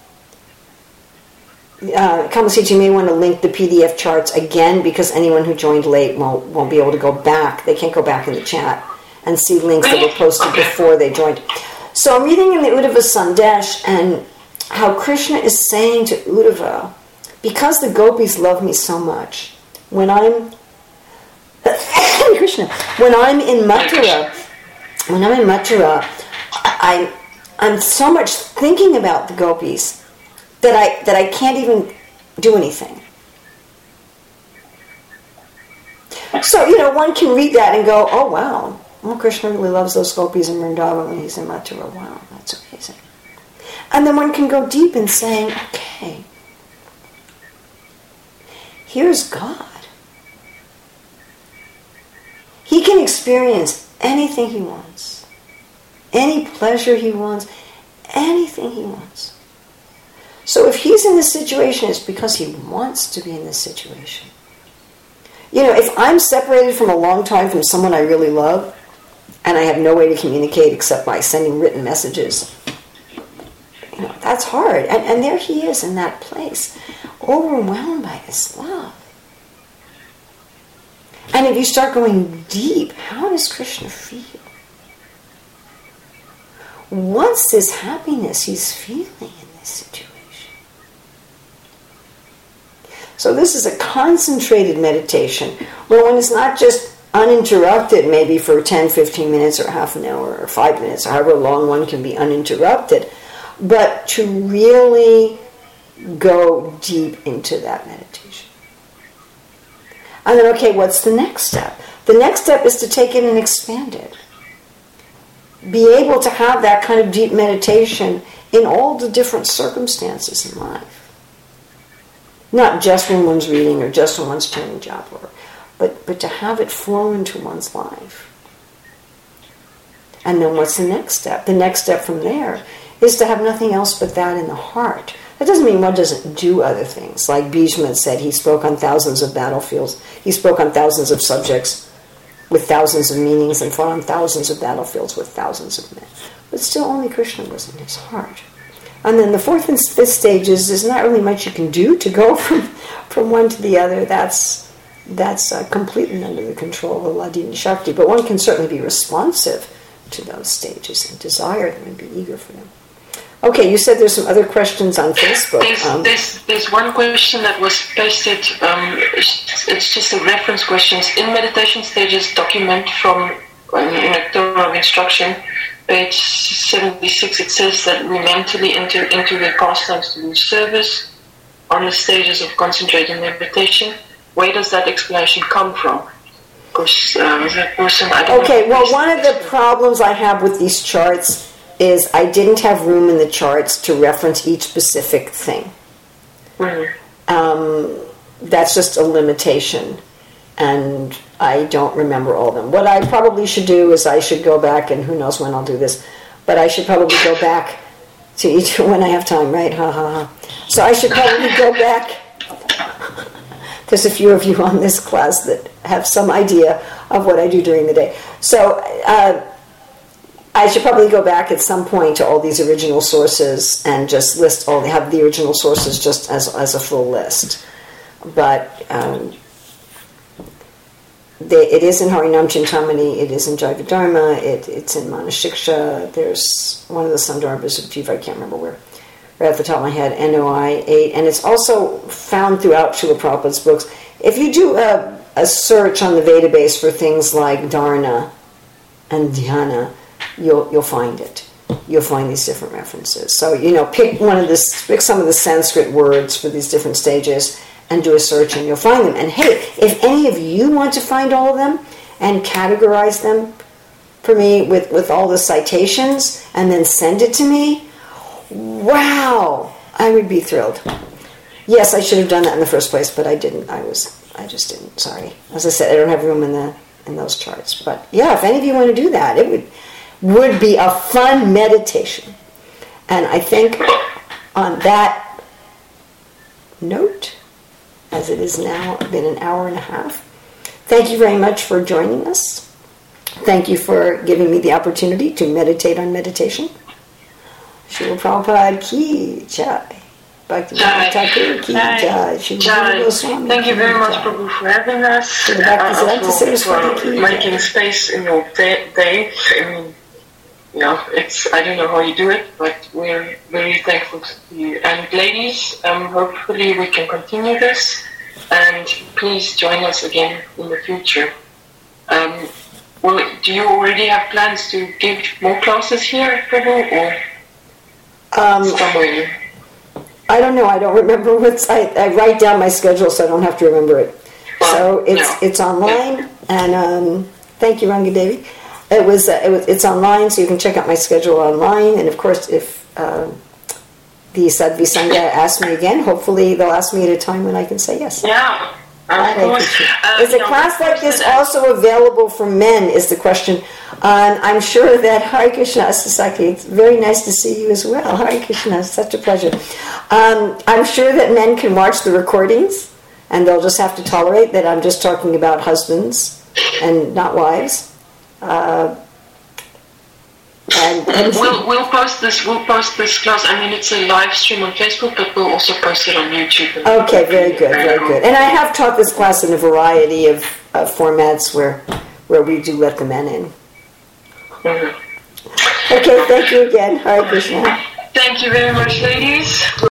Uh, Kamasiji, you may want to link the P D F charts again because anyone who joined late won't, won't be able to go back. They can't go back in the chat and see links that were posted before they joined. So I'm reading in the Uddhava Sandesh and how Krishna is saying to Uddhava, because the gopis love me so much, when I'm Krishna, when I'm in Mathura, when I'm in Mathura, I, I'm so much thinking about the gopis that I that I can't even do anything. So, you know, one can read that and go, oh, wow, well, Krishna really loves those gopis in Vrindavan when he's in Mathura. Wow, that's amazing. And then one can go deep in saying, okay, here's God. He can experience anything he wants, any pleasure he wants, anything he wants. So if he's in this situation, it's because he wants to be in this situation. You know, if I'm separated from a long time from someone I really love, and I have no way to communicate except by sending written messages, you know, that's hard. And, and there he is in that place, overwhelmed by this love. And if you start going deep, how does Krishna feel? What's this happiness he's feeling in this situation? So this is a concentrated meditation where one is not just uninterrupted maybe for ten, fifteen minutes or half an hour or five minutes or however long one can be uninterrupted, but to really go deep into that meditation. And then, okay, what's the next step? The next step is to take it and expand it. Be able to have that kind of deep meditation in all the different circumstances in life. Not just when one's reading or just when one's chanting japa, but, but to have it flow into one's life. And then what's the next step? The next step from there is to have nothing else but that in the heart. That doesn't mean one doesn't do other things. Like Bhishma said, he spoke on thousands of battlefields. He spoke on thousands of subjects with thousands of meanings and fought on thousands of battlefields with thousands of men. But still only Krishna was in his heart. And then the fourth and fifth stages, there's not really much you can do to go from, from one to the other. That's that's uh, completely under the control of Ladini Shakti. But one can certainly be responsive to those stages and desire them and be eager for them. Okay, you said there's some other questions on Facebook. There's, um, there's, there's one question that was posted. Um, it's, it's just a reference question. In meditation stages, document from um, in a Torah of instruction, page seventy-six, it says that we mentally enter into the pastimes to do service on the stages of concentrating meditation. Where does that explanation come from? Because uh, that person, I don't okay, know well, one of the problems I have with these charts is I didn't have room in the charts to reference each specific thing. Mm-hmm. Um, that's just a limitation, and I don't remember all of them. What I probably should do is I should go back, and who knows when I'll do this, but I should probably go back to each when I have time, right? Ha ha ha. So I should probably go back. There's a few of you on this class that have some idea of what I do during the day. So uh, I should probably go back at some point to all these original sources and just list all, have the original sources just as, as a full list. But um, they, it is in Harinam Chintamani, it is in Jaiva Dharma, it, it's in Manashiksha, there's one of the Sandarbhas of Jiva, I can't remember where, right off the top of my head, N O I eight, and it's also found throughout Srila Prabhupada's books. If you do a, a search on the database for things like Dharana and Dhyana, you'll you'll find it. You'll find these different references. So, you know, pick one of the, pick some of the Sanskrit words for these different stages and do a search and you'll find them. And hey, if any of you want to find all of them and categorize them for me with, with all the citations and then send it to me, wow, I would be thrilled. Yes, I should have done that in the first place, but I didn't. I was, I just didn't. Sorry. As I said, I don't have room in the in those charts. But yeah, if any of you want to do that, it would would be a fun meditation. And I think on that note, as it is now been an hour and a half, thank you very much for joining us. Thank you for giving me the opportunity to meditate on meditation. Srila Prabhupada Ki Jai. Bhaktivinoda Thakur Ki Jai. Jai. Thank you very much, Prabhu, for having us. And also for making space in your day. day. I mean, you know, it's, I don't know how you do it, but we're very thankful to you. And ladies, um, hopefully we can continue this. And please join us again in the future. Um, well, do you already have plans to give more classes here, Prabhu, or um, somewhere? I don't know. I don't remember what's. I, I write down my schedule, so I don't have to remember it. Well, so it's no. it's online, yeah. and um, thank you, Rangadevi. It was uh, it was it's online, so you can check out my schedule online. And of course, if uh, the Sadhvi Sangha asks me again, hopefully they'll ask me at a time when I can say yes. Yeah. Of course. Uh, is a class like this also available for men, is the question. Um, I'm sure that Hare Krishna Sasaki, it's very nice to see you as well. Hare Krishna, it's such a pleasure. Um, I'm sure that men can watch the recordings, and they'll just have to tolerate that I'm just talking about husbands and not wives. Uh, And, and we'll we'll post this we'll post this class. I mean, it's a live stream on Facebook, but we'll also post it on YouTube. Okay, very good, very good. And I have taught this class in a variety of uh, formats where where we do let the men in. Mm-hmm. Okay, thank you again. Hare Krishna. Thank you very much, ladies.